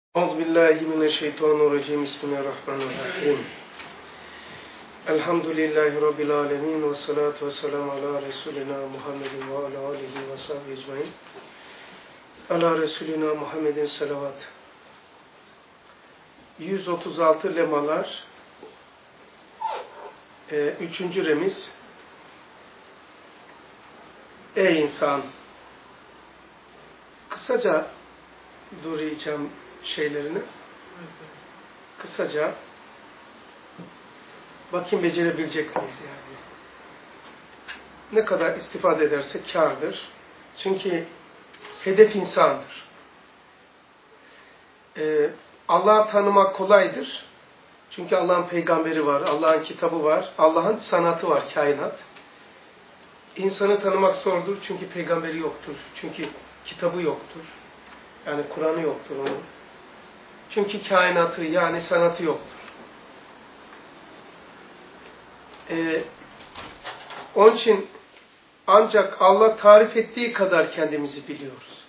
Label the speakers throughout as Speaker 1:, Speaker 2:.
Speaker 1: Euzubillahimineşşeytanirracim. Bismillahirrahmanirrahim. Elhamdülillahi Rabbil alemin. Ve salatu ve selamu ala Resulina Muhammedin ve ala alihi ve sahbihi ecmain. Ala Resulina Muhammedin selavat. 136 lemalar. 3. remiz. Ey insan! Kısaca duracağım şeylerini. Kısaca bakayım becerebilecek miyiz yani. Ne kadar istifade ederse kârdır. Çünkü hedef insandır. Allah'ı tanımak kolaydır. Çünkü Allah'ın peygamberi var, Allah'ın kitabı var, Allah'ın sanatı var, kainat. İnsanı tanımak zordur çünkü peygamberi yoktur. Çünkü kitabı yoktur. Yani Kur'an'ı yoktur onun. Çünkü kainatı yani sanatı yoktur. Onun için ancak Allah tarif ettiği kadar kendimizi biliyoruz.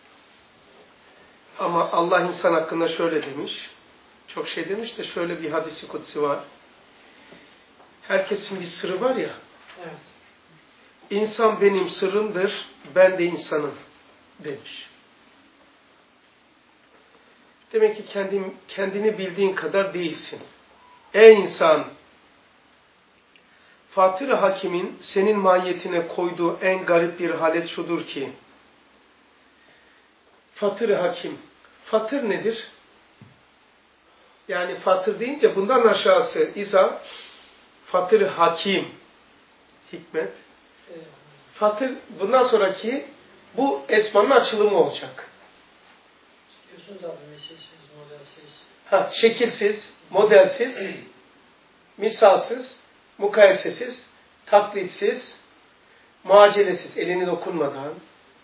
Speaker 1: Ama Allah insan hakkında şöyle demiş. Çok şey demiş de şöyle bir hadis-i kutsi var. Herkesin bir sırrı var ya. Evet. İnsan benim sırrımdır, ben de insanım demiş. Demek ki kendini bildiğin kadar değilsin. Ey insan! Fatır-ı Hakim'in senin mahiyetine koyduğu en garip bir halet şudur ki, Fatır-ı Hakim. Fatır nedir? Yani fatır deyince bundan aşağısı İza, Fatır-ı Hakim, hikmet. Fatır, bundan sonraki bu esmanın açılımı olacak. Şekilsiz, modelsiz, misalsiz, mukayesesiz, taklitsiz, muacelesiz, elini dokunmadan,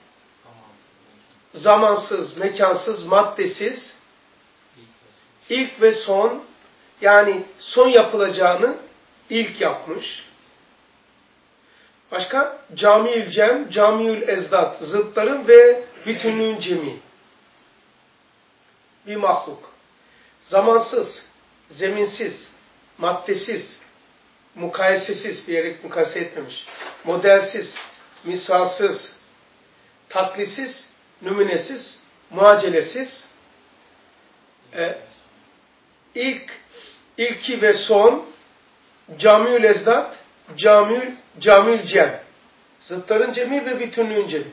Speaker 1: zamansız, mekansız, maddesiz, ilk ve son, yani son yapılacağını ilk yapmış. Başka? Camiül cem, camiül ezdat, zıtların ve bütünlüğün cemi. Bir mahluk. Zamansız, zeminsiz, maddesiz, mukayesesiz, bir yere mukayese etmemiş. Modelsiz, misalsız, taklisiz, nümunesiz, muacelesiz, ilki ve son, camiül ezdat, camiül cem. Zıtların cemi ve bütünlüğün cemi.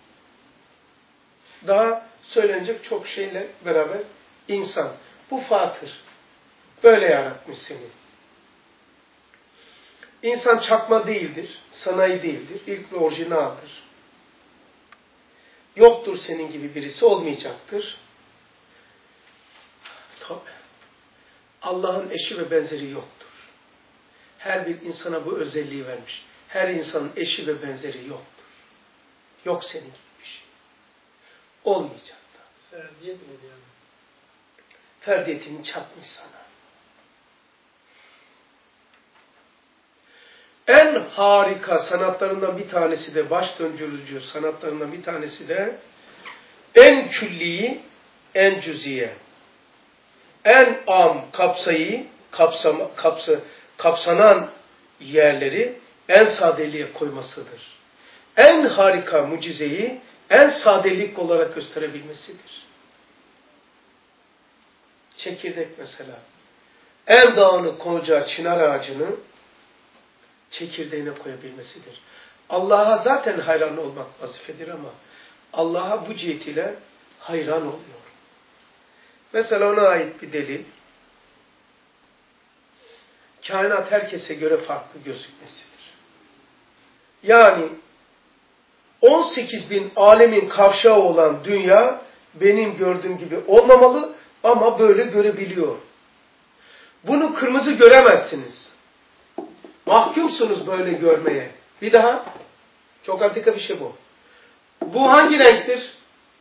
Speaker 1: Daha söylenecek çok şeyle beraber insan. Bu fatır. Böyle yaratmış seni. İnsan çakma değildir, sanayi değildir, ilk ve orijinaldir. Yoktur senin gibi birisi, olmayacaktır. Tabii. Allah'ın eşi ve benzeri yoktur. Her bir insana bu özelliği vermiş. Her insanın eşi ve benzeri yoktur. Yok senin gibi bir şey. Olmayacak da.
Speaker 2: Ferdiyet mi yani?
Speaker 1: Ferdiyetini çatmış sana. En harika sanatlarından bir tanesi de, baş döndürücü sanatlarından bir tanesi de en külli, en cüziye, en kapsanan yerleri en sadeliğe koymasıdır. En harika mucizeyi en sadelik olarak gösterebilmesidir. Çekirdek mesela. En dağınık konacağı çınar ağacını çekirdeğine koyabilmesidir. Allah'a zaten hayran olmak vazifedir ama Allah'a bu cihetiyle hayran oluyor. Mesela ona ait bir delil, kainat herkese göre farklı gözükmesidir. Yani 18.000 alemin kavşağı olan dünya benim gördüğüm gibi olmamalı ama böyle görebiliyor. Bunu kırmızı göremezsiniz. Mahkumsunuz böyle görmeye. Bir daha. Çok antika bir şey bu. Bu hangi renktir?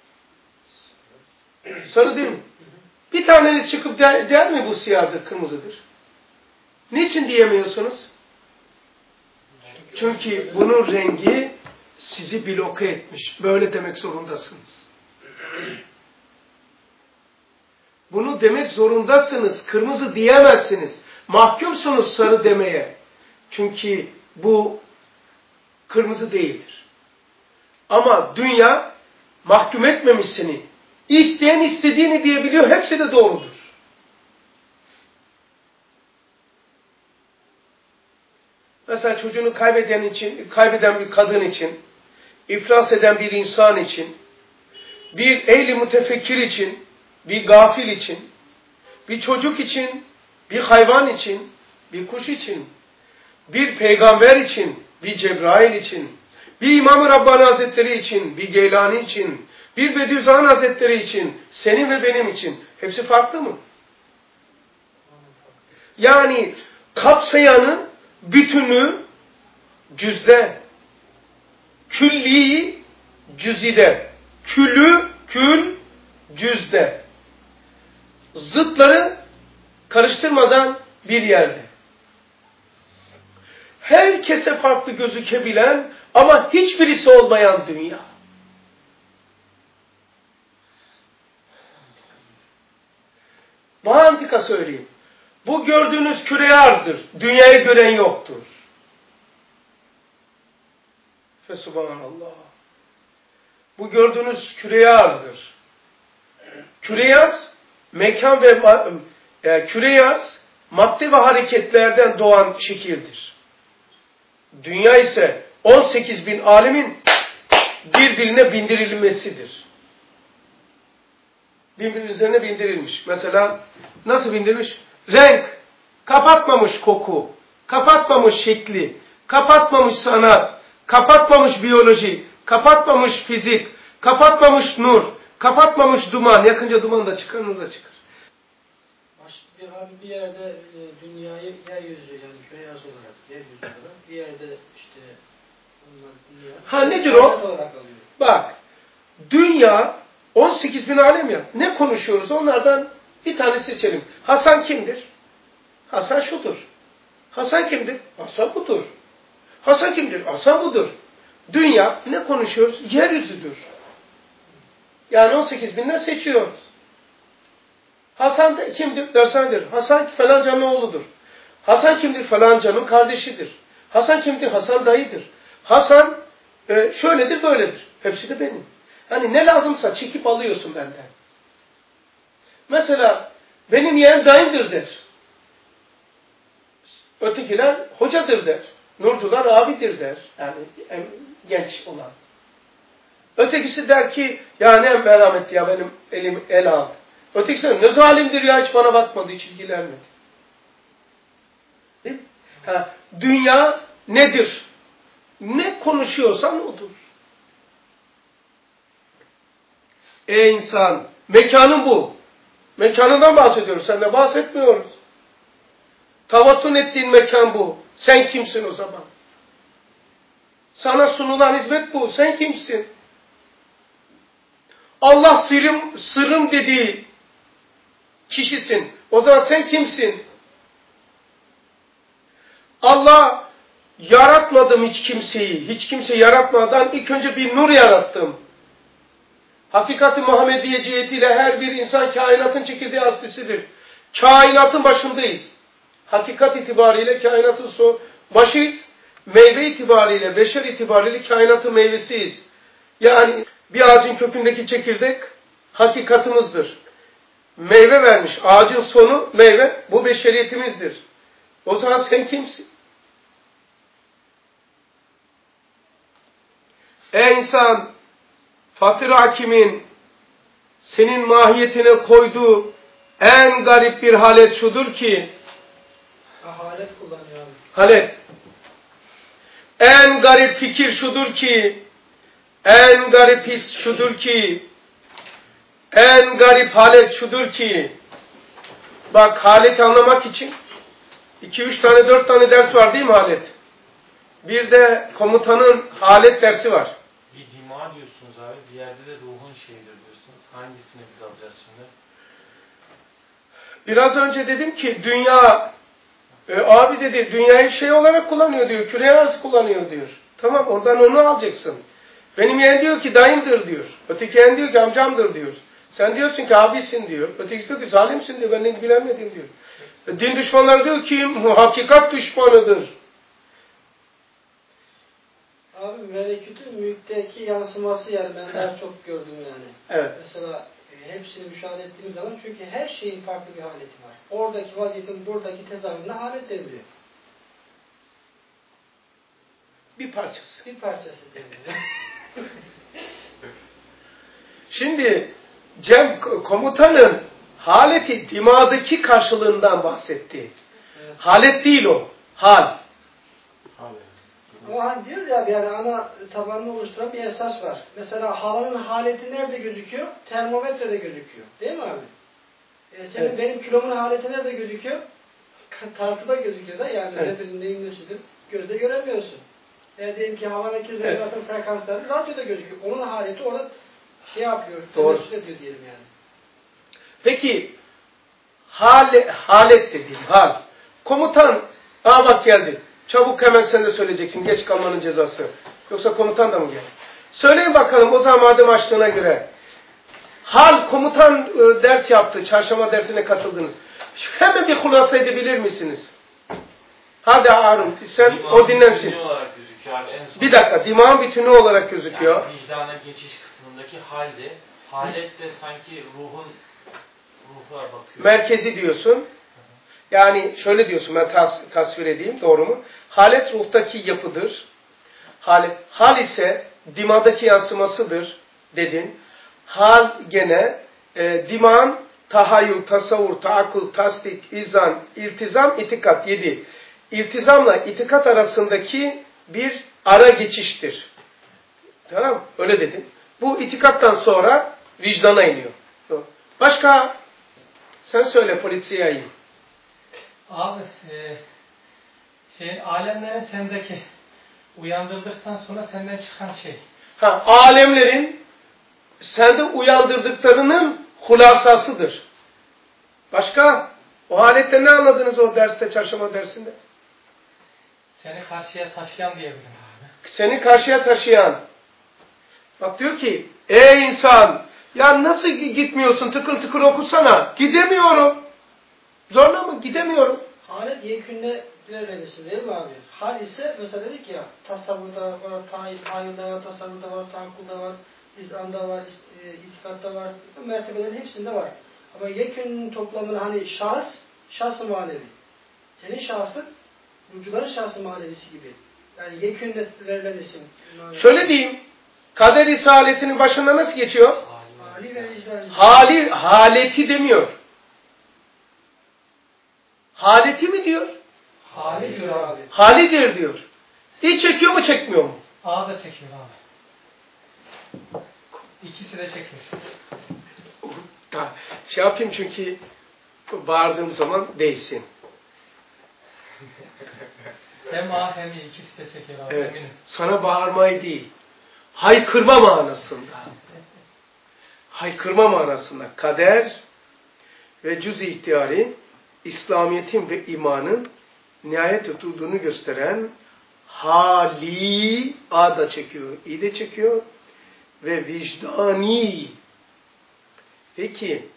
Speaker 1: Sarı değil mi? Bir taneniz çıkıp der mi bu siyahdır, kırmızıdır? Niçin diyemiyorsunuz? Çünkü bunun rengi sizi bloke etmiş. Böyle demek zorundasınız. Bunu demek zorundasınız. Kırmızı diyemezsiniz. Mahkumsunuz sarı demeye. Çünkü bu kırmızı değildir. Ama dünya mahkum etmemiş seni. İsteyen istediğini diyebiliyor. Hepsi de doğrudur. Mesela çocuğunu kaybeden bir kadın için, iflas eden bir insan için, bir ehli mütefekkir için, bir gafil için, bir çocuk için, bir hayvan için, bir kuş için, bir peygamber için, bir Cebrail için, bir İmam-ı Rabbani Hazretleri için, bir Geylani için, bir Bediüzzaman Hazretleri için, senin ve benim için. Hepsi farklı mı? Yani kapsayanı, bütünü cüzde, külli cüzide, kül cüzde. Zıtları karıştırmadan bir yerde. Herkese farklı gözükebilen ama hiçbirisi olmayan dünya. Daha antika söyleyeyim. Bu gördüğünüz küre arzdır. Dünyayı gören yoktur. Fesubhanallah. Bu gördüğünüz küre arzdır. Küre arz, mekan ve küre arz, madde ve hareketlerden doğan şekildir. Dünya ise 18 bin alemin birbirine bindirilmesidir. Birbirinin üzerine bindirilmiş. Mesela nasıl bindirilmiş? Renk, kapatmamış koku, kapatmamış şekli, kapatmamış sanat, kapatmamış biyoloji, kapatmamış fizik, kapatmamış nur, kapatmamış duman. Yakınca duman da çıkar, nur da çıkar.
Speaker 2: Bir yerde dünyayı yeryüzü yani küre arz olarak, yeryüzü olarak, bir yerde işte
Speaker 1: dünya nedir o? Bak, dünya 18 bin alem ya. Ne konuşuyoruz? Onlardan bir tane seçelim. Hasan kimdir? Hasan şudur. Hasan kimdir? Hasan budur. Hasan kimdir? Hasan budur. Dünya ne konuşuyoruz? Yeryüzüdür. Yani 18 binden seçiyoruz. Hasan da kimdir? Dersendir. Hasan falancanın oğludur. Hasan kimdir? Falancanın kardeşidir. Hasan kimdir? Hasan dayıdır. Hasan şöyledir, böyledir. Hepsi de benim. Hani ne lazımsa çekip alıyorsun benden. Mesela benim yeğen dayımdır der. Ötekiler hocadır der. Nurcular abidir der. Yani en genç olan. Ötekisi der ki ya ne merhametli ya benim elim el aldı. Ötekisi der ne zalimdir ya hiç bana bakmadı, hiç ilgilenmedi. Değil mi? Dünya nedir? Ne konuşuyorsan odur. Ey insan, mekanın bu. Mekanından bahsediyoruz, seninle bahsetmiyoruz. Tavattun ettiğin mekan bu. Sen kimsin o zaman? Sana sunulan hizmet bu. Sen kimsin? Allah sırrım dediği kişisin. O zaman sen kimsin? Allah yaratmadım hiç kimseyi. Hiç kimse yaratmadan ilk önce bir nur yarattım. Hakikat-ı Muhammediye cihetiyle her bir insan kainatın çekirdeği aslisidir. Kainatın başındayız. Hakikat itibariyle kainatın başıyız. Meyve itibariyle, beşer itibariyle kainatın meyvesiyiz. Yani bir ağacın kökündeki çekirdek hakikatimizdir. Meyve vermiş. Ağacın sonu meyve. Bu beşeriyetimizdir. O zaman sen kimsin? Ey insan, Fatır Hakim'in senin mahiyetine koyduğu en garip bir halet şudur ki
Speaker 2: halet kullanıyor.
Speaker 1: Halet. En garip fikir şudur ki en garip his şudur ki en garip halet şudur ki bak haleti anlamak için 2-3 tane 4 tane ders var değil mi halet? Bir de komutanın halet dersi var.
Speaker 3: Bir dima diyorsunuz abi. Bir yerde de ruhun şeyidir diyorsunuz. Hangisini biz alacağız şimdi?
Speaker 1: Biraz önce dedim ki dünya abi dedi dünyayı şey olarak kullanıyor diyor. Küre arz kullanıyor diyor. Tamam oradan onu alacaksın. Benim yeğen diyor ki dayımdır diyor. Öteki yeğen diyor ki amcamdır diyor. Sen diyorsun ki abisin diyor. Ötekisi diyor ki zalimsin diyor. Ben ilgilenmedim diyor. Din düşmanları diyor ki hakikat düşmanıdır.
Speaker 2: Abi melekütün mülkteki yansıması yani ben daha çok gördüm yani.
Speaker 1: Evet.
Speaker 2: Mesela hepsini müşahede ettiğimiz zaman çünkü her şeyin farklı bir haleti var. Oradaki vaziyetin buradaki tezahürüne halet deniliyor.
Speaker 1: Bir parçası.
Speaker 2: Bir parçası deniliyor.
Speaker 1: Şimdi Cem komutanın haleti dimadaki karşılığından bahsetti.
Speaker 2: Evet.
Speaker 1: Halet değil o. Hal.
Speaker 2: Ama hani diyoruz ya yani ana tabanını oluşturan bir esas var. Mesela havanın haleti nerede gözüküyor? Termometrede gözüküyor. Değil mi abi? Senin
Speaker 1: Evet.
Speaker 2: benim kilomun haleti nerede gözüküyor? Tartıda gözüküyor da yani
Speaker 1: Evet.
Speaker 2: neyin nesidir? Gözde göremiyorsun. Diyelim ki havadaki zerratın frekansları radyoda gözüküyor. Onun haleti orada şey yapıyor, temessül ediyor diyelim yani.
Speaker 1: Peki halet dediğim hal. Komutan, bak geldi. Çabuk hemen sen de söyleyeceksin. Geç kalmanın cezası. Yoksa komutan da mı geldi? Söyleyin bakalım o zaman madem açtığına göre. Hal komutan ders yaptı. Çarşamba dersine katıldınız. Hemen bir hulasa edebilir misiniz? Hadi Harun sen o dinlensin. Bir dakika. Dimağın bütünü olarak gözüküyor.
Speaker 3: Yani vicdana geçiş kısmındaki halde. Halet de sanki ruhu bakıyor.
Speaker 1: Merkezi diyorsun. Yani şöyle diyorsun, ben tasvir edeyim, doğru mu? Halet ruhtaki yapıdır. Hal ise dimadaki yansımasıdır dedin. Hal gene dimağın tahayyül, tasavvur, taakkul, tasdik, izan, iltizam, itikat 7. İltizamla itikat arasındaki bir ara geçiştir. Tamam mı? Öyle dedin. Bu itikattan sonra vicdana iniyor. Başka? Sen söyle polisiye.
Speaker 4: Abi, alemlerin sendeki uyandırdıktan sonra senden çıkan şey.
Speaker 1: Alemlerin sende uyandırdıklarının hulasasıdır. Başka? O halette ne anladınız o derste, çarşamba dersinde?
Speaker 4: Seni karşıya taşıyan diyebilirim abi.
Speaker 1: Seni karşıya taşıyan. Bak diyor ki, ey insan, ya nasıl gitmiyorsun, tıkır tıkır okusana. Gidemiyorum. Zorla mı? Gidemiyorum.
Speaker 2: Halet yekünde verilmesi değil mi abi? Hal ise mesela dedik ya tasavvurda var, tahayyülde var, tasavvurda var, taakkulda var, izanda var, itikatta var, mertebelerin hepsinde var. Ama yekünün toplamını hani şahs-ı manevi. Senin şahsın, rucuların şahs-ı manevisi gibi. Yani yekünde verilen isim.
Speaker 1: Şöyle diyeyim, Kader Risalesi'nin başında nasıl geçiyor?
Speaker 2: Hali ve vicdan.
Speaker 1: Haleti demiyor. Haleti mi diyor?
Speaker 4: Hali diyor abi.
Speaker 1: Halidir diyor. İç çekiyor mu çekmiyor mu?
Speaker 4: A da çekiyor abi. İkisi de çekiyor.
Speaker 1: Şey yapayım çünkü bağırdığım zaman değsin.
Speaker 4: Hem A hem İ ikisi de çekiyor abi.
Speaker 1: Evet.
Speaker 4: Eminim.
Speaker 1: Sana bağırmayı değil, haykırma manasında. Haykırma manasında. Kader ve cüz-i ihtiyari, İslamiyet'in ve imanın nihayet hududunu gösteren hali, A da çekiyor, İ de çekiyor ve vicdani. Peki,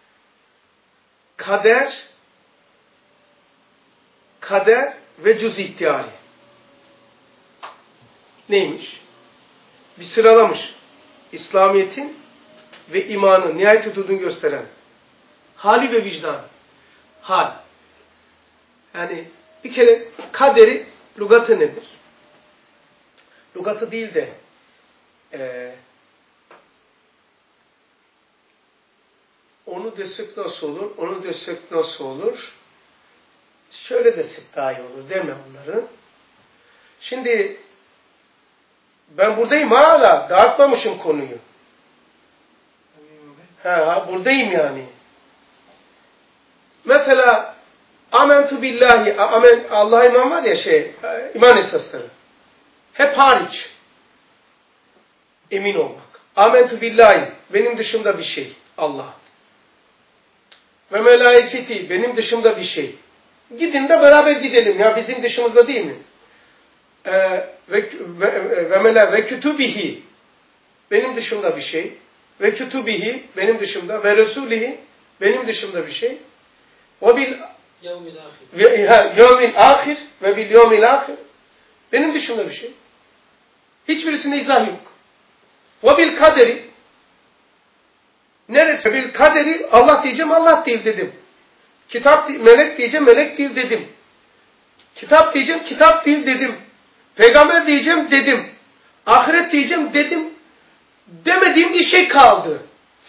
Speaker 1: kader ve cüz-i ihtiyari. Neymiş? Bir sıralamış. İslamiyet'in ve imanın nihayet hududunu gösteren hali ve vicdan. Hal. Yani bir kere kaderi lügatı nedir? Lügatı değil de onu desek nasıl olur? Onu desek nasıl olur? Şöyle desek daha iyi olur değil mi onları? Şimdi ben buradayım hala. Dağıtmamışım konuyu. Buradayım yani. Mesela amentu billahi, Allah'a iman var ya iman esasları. Hep hariç. Emin olmak. Amentu billahi, benim dışımda bir şey. Allah. Ve melaiketi, benim dışımda bir şey. Gidin de beraber gidelim ya, bizim dışımızda değil mi? Ve kütübihi, benim dışımda bir şey. ve kütübihi benim dışımda ve resulihi benim dışımda bir şey. Ve bil yevmil ahir ve bil yevmil ahir benim dışımda bir şey. Hiçbirisinde izah yok. Ve bil kaderi neresi? Bil kaderi Allah diyeceğim Allah değil dedim. Kitap melek diyeceğim melek değil dedim. Kitap diyeceğim kitap değil dedim. Peygamber diyeceğim dedim. Ahiret diyeceğim dedim. Demediğim bir şey kaldı.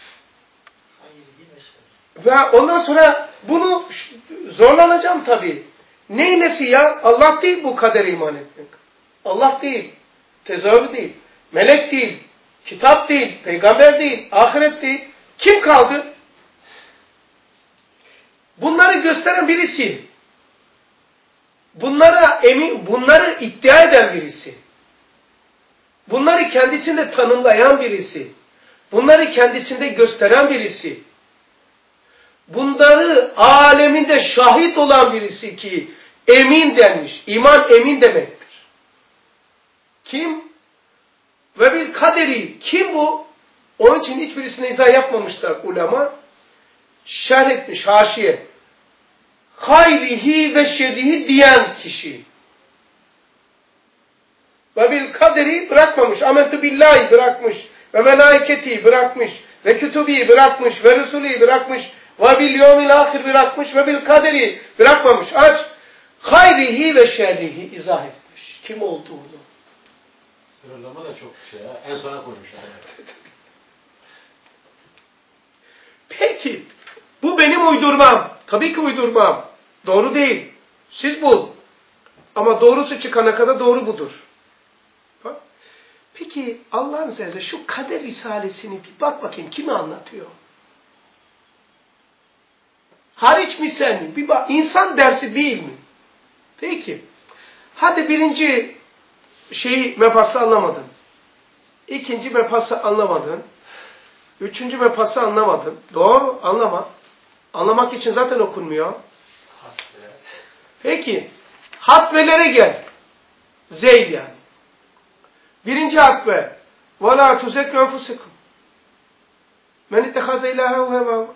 Speaker 1: Ve ondan sonra bunu zorlanacağım tabii. Neyin nesi ya? Allah değil bu kadere iman etmek. Allah değil. Tezahürü değil. Melek değil. Kitap değil. Peygamber değil. Ahiret değil. Kim kaldı? Bunları gösteren birisi. Bunları iddia eden birisi. Bunları kendisinde tanımlayan birisi. Bunları kendisinde gösteren birisi. Bunları aleminde şahit olan birisi ki emin denmiş. İman emin demektir. Kim? Ve bil kaderi. Kim bu? Onun için hiçbirisine izah yapmamışlar ulema. Şerh etmiş haşiye. Hayrihi ve şerrihi diyen kişi. Ve bil kaderi bırakmamış. Amentü billahi bırakmış. Ve melaiketi bırakmış. Ve kütübi bırakmış. Ve resulü bırakmış. Ve bil yevmil ahir bırakmış. Ve bil kaderi bırakmamış. Aç. Hayrihi ve şerrihi izah etmiş. Kim olduğunu.
Speaker 5: Sıralama da çok şey ya. En sona koymuş.
Speaker 1: Peki. Bu benim uydurmam. Tabii ki uydurmam. Doğru değil. Siz bul. Ama doğrusu çıkana kadar doğru budur. Bak. Peki Allah'ın izniyle şu kader risalesini bir bak bakayım kimi anlatıyor? Hariç mi sen mi? Bir bak. İnsan dersi değil mi? Peki. Hadi birinci mefası anlamadın. İkinci mefası anlamadın. Üçüncü mefası anlamadın. Doğru. Anlama. Anlamak için zaten okunmuyor. Peki. Hatvelere gel. Zeyd yani. Birinci hatve. وَلَا تُزَكُّ أَنْفُسِكُمْ مَنِ اتَّخَذَ إِلَٰهَهُ هَوَاهُ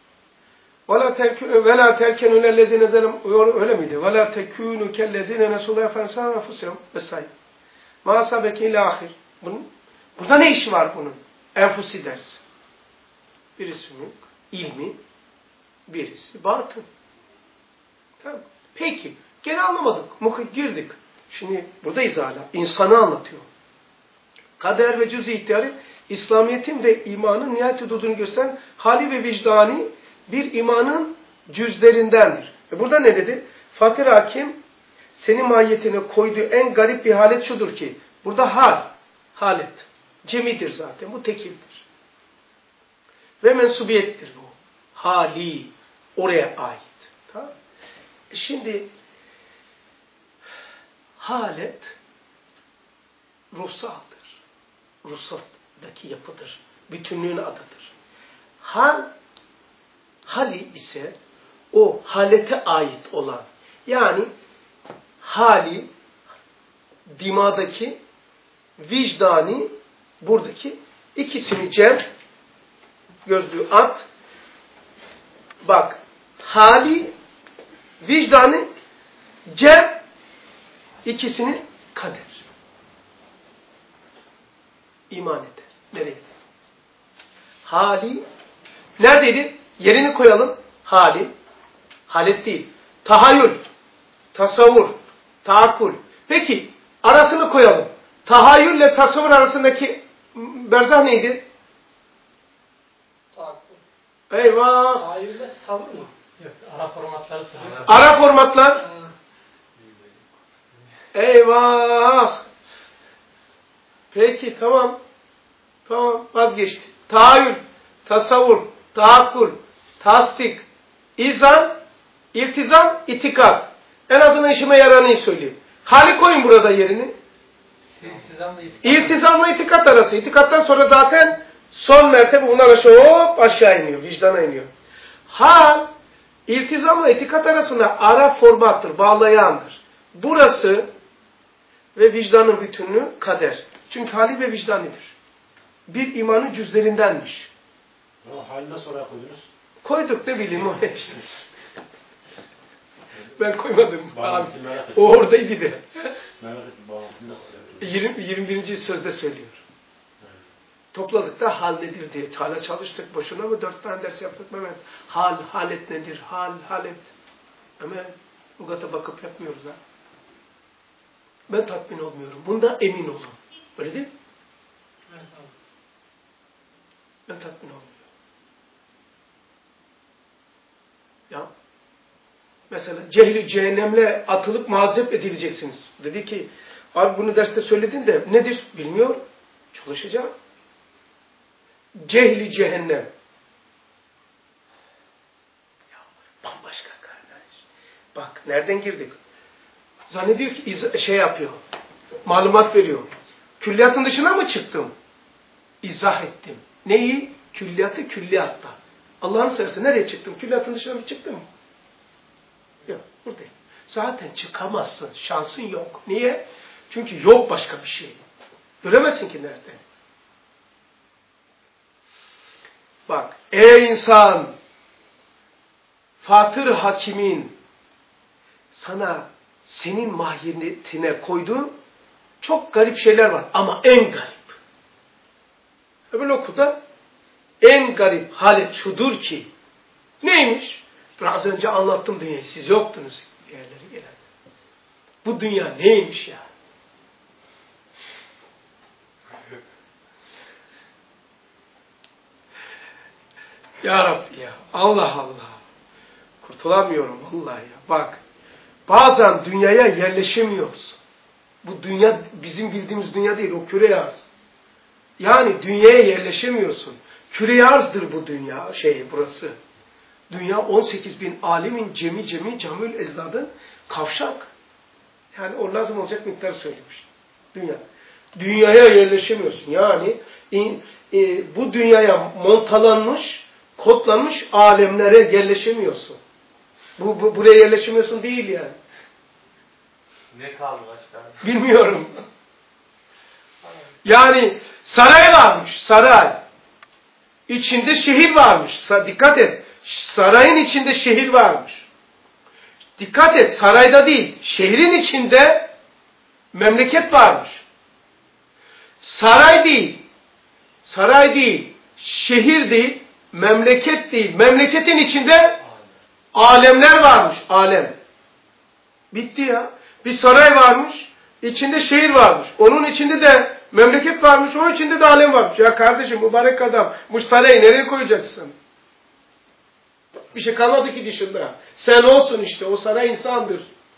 Speaker 1: وَلَا تَرْكَنُوا إِلَى الَّذِينَ ظَلَمُوا öyle miydi? وَلَا تَكُونُوا كَالَّذِينَ نَسُوا اللّٰهَ فَانْسَاهُمْ أَنْفُسَهُمْ vesaire. مَا أَصَابَكَ إِلَّا آخِرٍ. Burada ne işi var bunun? Enfusi ders. Birisi mülk, ilmi, birisi batın. Tamam. Peki. Gene anlamadık. Girdik. Şimdi buradayız hala. İnsanı anlatıyor. Kader ve cüz-i ihtiyarı İslamiyet'in ve imanın nihayet hududunu gösteren hali ve vicdani bir imanın cüzlerindendir. Burada ne dedi? Fakir hakim senin mahiyetine koyduğu en garip bir halet şudur ki burada halet. Cemidir zaten. Bu tekildir. Ve mensubiyettir bu. Hali. Oraya ait. Tamam. Şimdi halet ruhsaldır. Ruhsaldaki yapıdır. Bütünlüğün adıdır. Hali ise o halete ait olan yani hali dimadaki vicdani buradaki ikisini cem gözlüğü at bak hali vicdanı cem ikisini kader. İman eder. Nereye? Hali neredeydi? Yerini koyalım. Hali. Halet değil. Tahayyül. Tasavvur. Taakkul. Peki arasını koyalım. Tahayyülle tasavvur arasındaki berzah neydi?
Speaker 2: Taakkul.
Speaker 1: Eyvah.
Speaker 2: Tahayyülle sabır mı?
Speaker 4: Yok, ara formatları sırıyor.
Speaker 1: Ara formatlar. Eyvah. Peki tamam. Tamam vazgeçti. Tahayyül, tasavvur, taakkul, tasdik, izan, iltizam, itikat. En azından işime yaranı söyleyeyim. Hali koyun burada yerini. İltizamla itikat arası. İtikattan sonra zaten son mertebe bundan aşağı iniyor. Vicdana iniyor. Hal, iltizamla itikat arasında ara formattır, bağlayandır. Burası ve vicdanın bütünlüğü kader. Çünkü hali ve vicdanidir. Bir imanın cüzlerindenmiş.
Speaker 5: O hali nasıl oraya koydunuz?
Speaker 1: Koyduk ne bileyim o işte. Ben koymadım.
Speaker 5: Bağlantıyı merak ettim.
Speaker 1: O oradaydı de.
Speaker 5: Merak ettim. Bağlantıyı nasıl yapıyorsunuz?
Speaker 1: 21. sözde söylüyor. Topladık da hal nedir diye. Hala çalıştık boşuna mı? 4 tane ders yaptık Mehmet. Halet nedir? Halet. Ama lügata bakıp yapmıyoruz ha. Ben tatmin olmuyorum. Bunda emin olun. Öyle değil mi?
Speaker 2: Evet abi.
Speaker 1: Ben tatmin olmuyorum. Ya mesela cehli cehennemle atılıp mazep edileceksiniz. Dedi ki abi bunu derste söyledin de nedir? Bilmiyorum. Çalışacağım. Cehli cehennem. Ya bambaşka kardeş. Bak nereden girdik? Zannediyor ki şey yapıyor. Malumat veriyor. Külliyatın dışına mı çıktım? İzah ettim. Neyi? Külliyatı külliyatta. Allah'ın seversen nereye çıktım? Külliyatın dışına mı çıktım? Yok, buradayım. Zaten çıkamazsın. Şansın yok. Niye? Çünkü yok başka bir şey. Göremezsin ki nerede? Bak, ey insan, Fatır Hakim'in sana senin mahiyetine koyduğu çok garip şeyler var. Ama en garip. Öbür okuda en garip halet şudur ki neymiş? Biraz önce anlattım dünyayı. Siz yoktunuz diğerleri gelen. Bu dünya neymiş ya? Ya Rabbi ya. Allah Allah. Kurtulamıyorum vallahi ya. Bak. Bazen dünyaya yerleşemiyoruz. Bu dünya bizim bildiğimiz dünya değil. O küre arz. Yani dünyaya yerleşemiyorsun. Küre arzdır bu dünya burası. Dünya 18.000 alimin camül ezdadın kavşak. Yani o lazım olacak miktar söylemiş. Dünya. Dünyaya yerleşemiyorsun. Yani bu dünyaya montalanmış, kodlanmış alemlere yerleşemiyorsun. Buraya yerleşemiyorsun değil yani.
Speaker 3: Ne kaldı başka?
Speaker 1: Bilmiyorum. Yani saray varmış, saray. İçinde şehir varmış. Dikkat et. Sarayın içinde şehir varmış. Dikkat et, sarayda değil, şehrin içinde memleket varmış. Saray değil, şehir değil, memleket değil. Memleketin içinde alemler varmış, alem. Bitti ya. Bir saray varmış, içinde şehir varmış. Onun içinde de memleket varmış, onun içinde de alem varmış. Ya kardeşim, mübarek adam, bu sarayı nereye koyacaksın? Bir şey kalmadı ki dışında. Sen olsun işte, o saray insandır.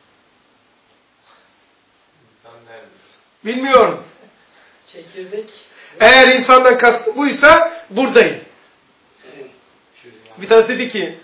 Speaker 3: İnsan nerede?
Speaker 1: Bilmiyorum.
Speaker 2: Çekirdek.
Speaker 1: Eğer insandan kastı buysa buradayım. Bir tanesi dedi ki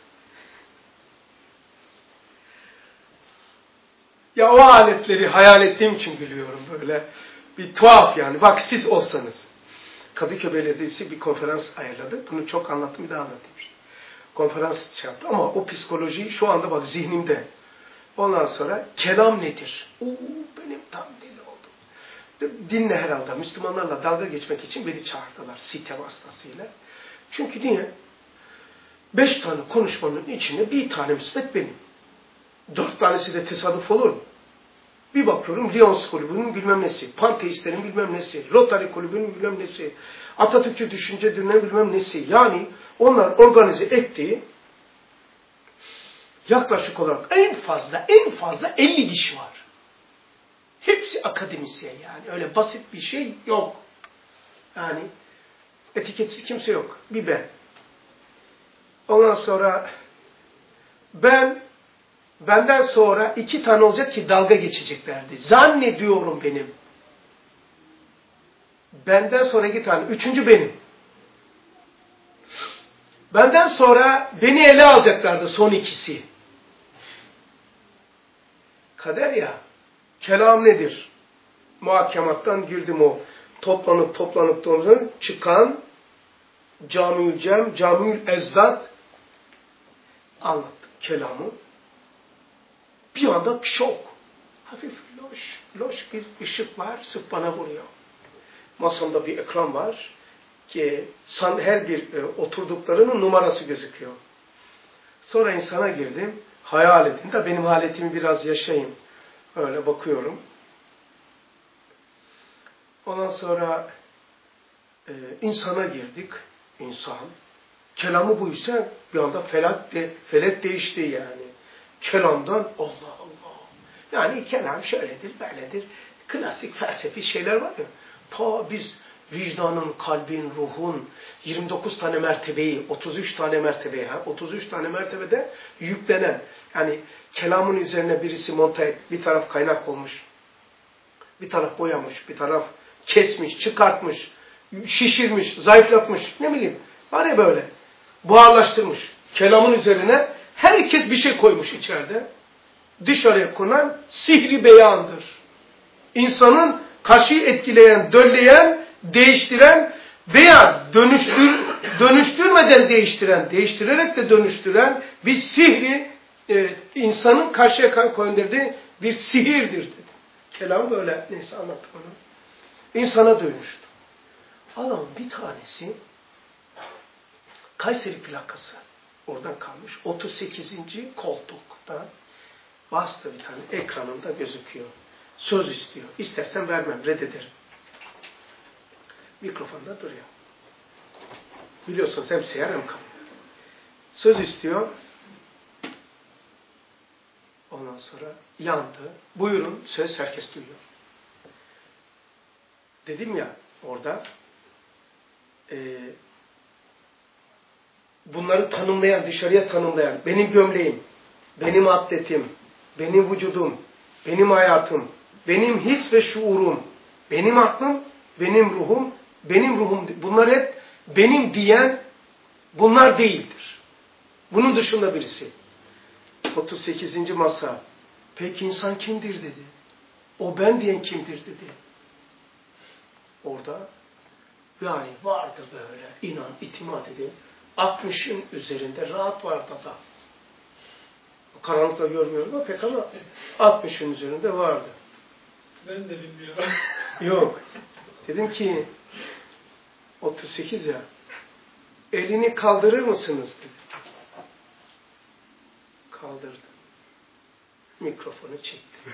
Speaker 1: ya o aletleri hayal ettiğim için gülüyorum böyle. Bir tuhaf yani. Bak siz olsanız. Kadıköy Belediyesi bir konferans ayarladı. Bunu çok anlattım, bir daha anlatayım. Konferans şey yaptı ama o psikoloji şu anda bak zihnimde. Ondan sonra kelam nedir? Benim tam deli oldum. Dinle herhalde. Müslümanlarla dalga geçmek için beni çağırdılar site vasıtasıyla. Çünkü niye? 5 tane konuşmanın içinde bir tane müsbet benim. 4 tanesi de tesadüf olur mu? Bir bakıyorum Lions kulübünün bilmem nesi, Panteistlerin bilmem nesi, Rotary kulübünün bilmem nesi, Atatürkçü düşünce dünyanın bilmem nesi. Yani onlar organize ettiği yaklaşık olarak en fazla 50 kişi var. Hepsi akademisyen yani. Öyle basit bir şey yok. Yani etiketsiz kimse yok. Bir ben. Ondan sonra benden sonra 2 tane olacak ki dalga geçeceklerdi. Zannediyorum benim. Benden sonra 2 tane. 3. benim. Benden sonra beni ele alacaklardı son 2'si. Kader ya. Kelam nedir? Muhakemattan girdim o. Toplanıp çıkan Camiül Cem, Camiül Ezdad anlattım kelamı. Bir anda şok. Hafif loş bir ışık var, sırf bana vuruyor. Masamda bir ekran var. her bir oturduklarının numarası gözüküyor. Sonra insana girdim. Hayal edin de benim haletimi biraz yaşayın. Öyle bakıyorum. Ondan sonra insana girdik. İnsan. Kelamı buysa bir anda felek değişti yani. Kelamdan Allah Allah. Yani kelam şöyledir, böyledir. Klasik felsefi şeyler var ya. Ta biz vicdanın, kalbin, ruhun 29 tane mertebeyi, 33 tane mertebeyi, 33 tane mertebede yüklenen, yani kelamın üzerine birisi monte et, bir taraf kaynak olmuş, bir taraf boyamış, bir taraf kesmiş, çıkartmış, şişirmiş, zayıflatmış, ne bileyim, var ya böyle, buharlaştırmış. Kelamın üzerine herkes bir şey koymuş içeride. Dışarıya konan sihri beyandır. İnsanın karşıyı etkileyen, dölleyen, değiştiren veya dönüştürmeden değiştiren, değiştirerek de dönüştüren bir sihri insanın karşıya gönderdiği bir sihirdir dedi. Kelam böyle, neyse anlattık onu. İnsana dönüştü. Adamın bir tanesi Kayseri plakası oradan kalmış. 38. koltukta bastı bir tane ekranında gözüküyor. Söz istiyor. İstersen vermem, reddederim. Mikrofonda duruyor. Biliyorsunuz hem seyer hem kalıyor. Söz istiyor. Ondan sonra yandı. Buyurun, söz herkes duyuyor. Dedim ya orada bunları tanımlayan, dışarıya tanımlayan, benim gömleğim, benim atletim, benim vücudum, benim hayatım, benim his ve şuurum, benim aklım, benim ruhum, bunlar hep benim diyen bunlar değildir. Bunun dışında birisi. 38. masa. Peki insan kimdir dedi. O ben diyen kimdir dedi. Orada yani vardı böyle inan, itimat edin. 60'ın üzerinde rahat vardı da. Karanlıkta görmüyorum pek ama 60'ın üzerinde vardı.
Speaker 2: Ben de bilmiyorum.
Speaker 1: Yok. Dedim ki 38 ya. Elini kaldırır mısınız dedi. Kaldırdı. Mikrofonu çekti.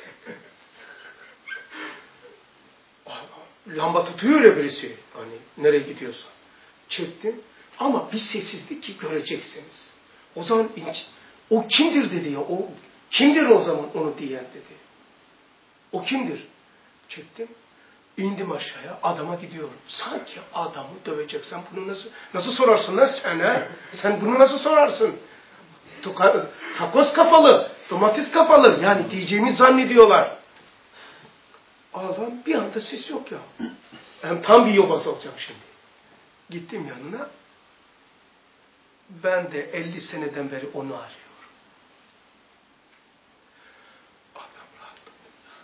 Speaker 1: Lamba tutuyor ya birisi. Hani nereye gidiyorsa. Çektim. Ama bir sessizlik ki göreceksiniz. O zaman o kimdir dedi ya. O kimdir o zaman onu diyen dedi. O kimdir? Çektim. İndim aşağıya. Adama gidiyorum. Sanki adamı dövecek. Sen bunu nasıl sorarsın lan sen he? Sen bunu nasıl sorarsın? Takoz kafalı. Domates kafalı. Yani diyeceğimi zannediyorlar. Adam bir anda ses yok ya. Yani tam bir yobaz olacağım şimdi. Gittim yanına. Ben de 50 seneden beri onu arıyorum. Adam rahatladı.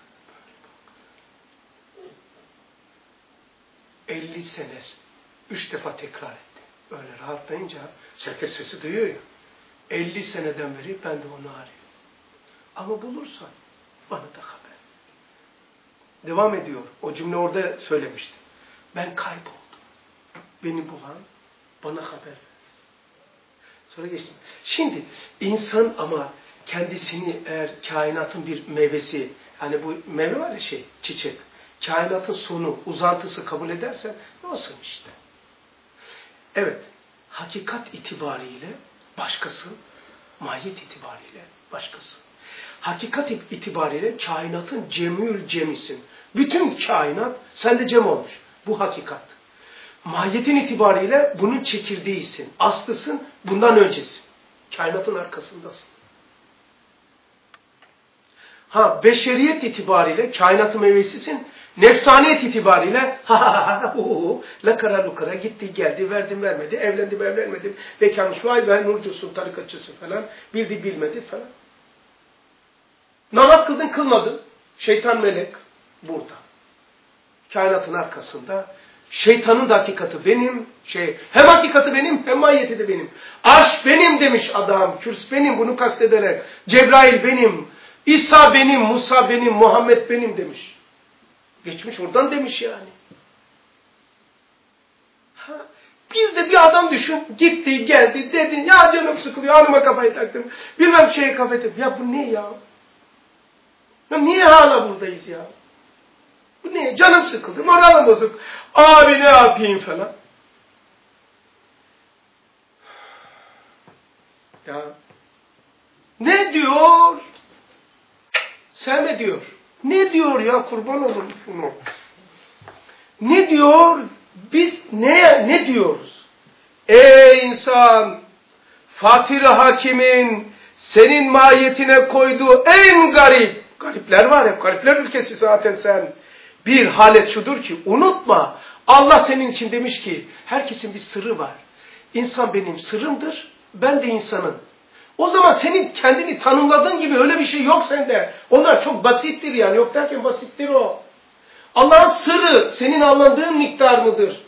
Speaker 1: 50 sene 3 defa tekrar etti. Öyle rahatlayınca herkes sesi duyuyor ya. 50 seneden beri ben de onu arıyorum. Ama bulursan bana da haber. Devam ediyor. O cümle orada söylemişti. Ben kayboldum. Beni bulan bana haber versin. Sonra geçtim. Şimdi insan ama kendisini eğer kainatın bir meyvesi, hani bu meyve var ya çiçek, kainatın sonu, uzantısı kabul edersen ne olsun işte. Evet, hakikat itibariyle başkası, mahiyet itibariyle başkası. Hakikat itibariyle kainatın cemül cemisin. Bütün kainat sende cem olmuş. Bu hakikat. Mahiyetin itibariyle bunun çekirdeğisin. Aslısın, bundan öncesin. Kainatın arkasındasın. Beşeriyet itibariyle kainatın meyvesisin. Nefsaniyet itibariyle lakara lukara gitti geldi, verdim vermedi, evlendim evlenmedim, bekarmış, vay be nurcusun, tarikatçısın falan, bildi bilmedi falan. Namaz kıldın kılmadın. Şeytan melek burada. Kainatın arkasında. Şeytanın da hakikati benim. Hem hakikati benim hem mahiyeti de benim. Arş benim demiş adam. Kürs benim bunu kastederek. Cebrail benim. İsa benim. Musa benim. Muhammed benim demiş. Geçmiş oradan demiş yani. Bir de bir adam düşün, gitti, geldi, dedin, ya canım sıkılıyor, hanıma kafayı taktım, bilmem şeye kafayı taktım. Ya bu ne ya? Ya niye hala buradayız ya? Bu ne? Canım sıkıldı, moralim bozuk. Abi ne yapayım falan. Ya ne diyor? Sen ne diyor? Ne diyor ya, kurban olurum bunu. Ne diyor? Biz ne diyoruz? Ey insan, Fatır-ı Hakim'in senin mahiyetine koyduğu en garipler var hep, garipler ülkesi zaten sen. Bir halet şudur ki, unutma, Allah senin için demiş ki, herkesin bir sırrı var. İnsan benim sırrımdır, ben de insanım. O zaman senin kendini tanımladığın gibi öyle bir şey yok sende. Onlar çok basittir yani, yok derken basittir o. Allah'ın sırrı senin anladığın miktar mıdır?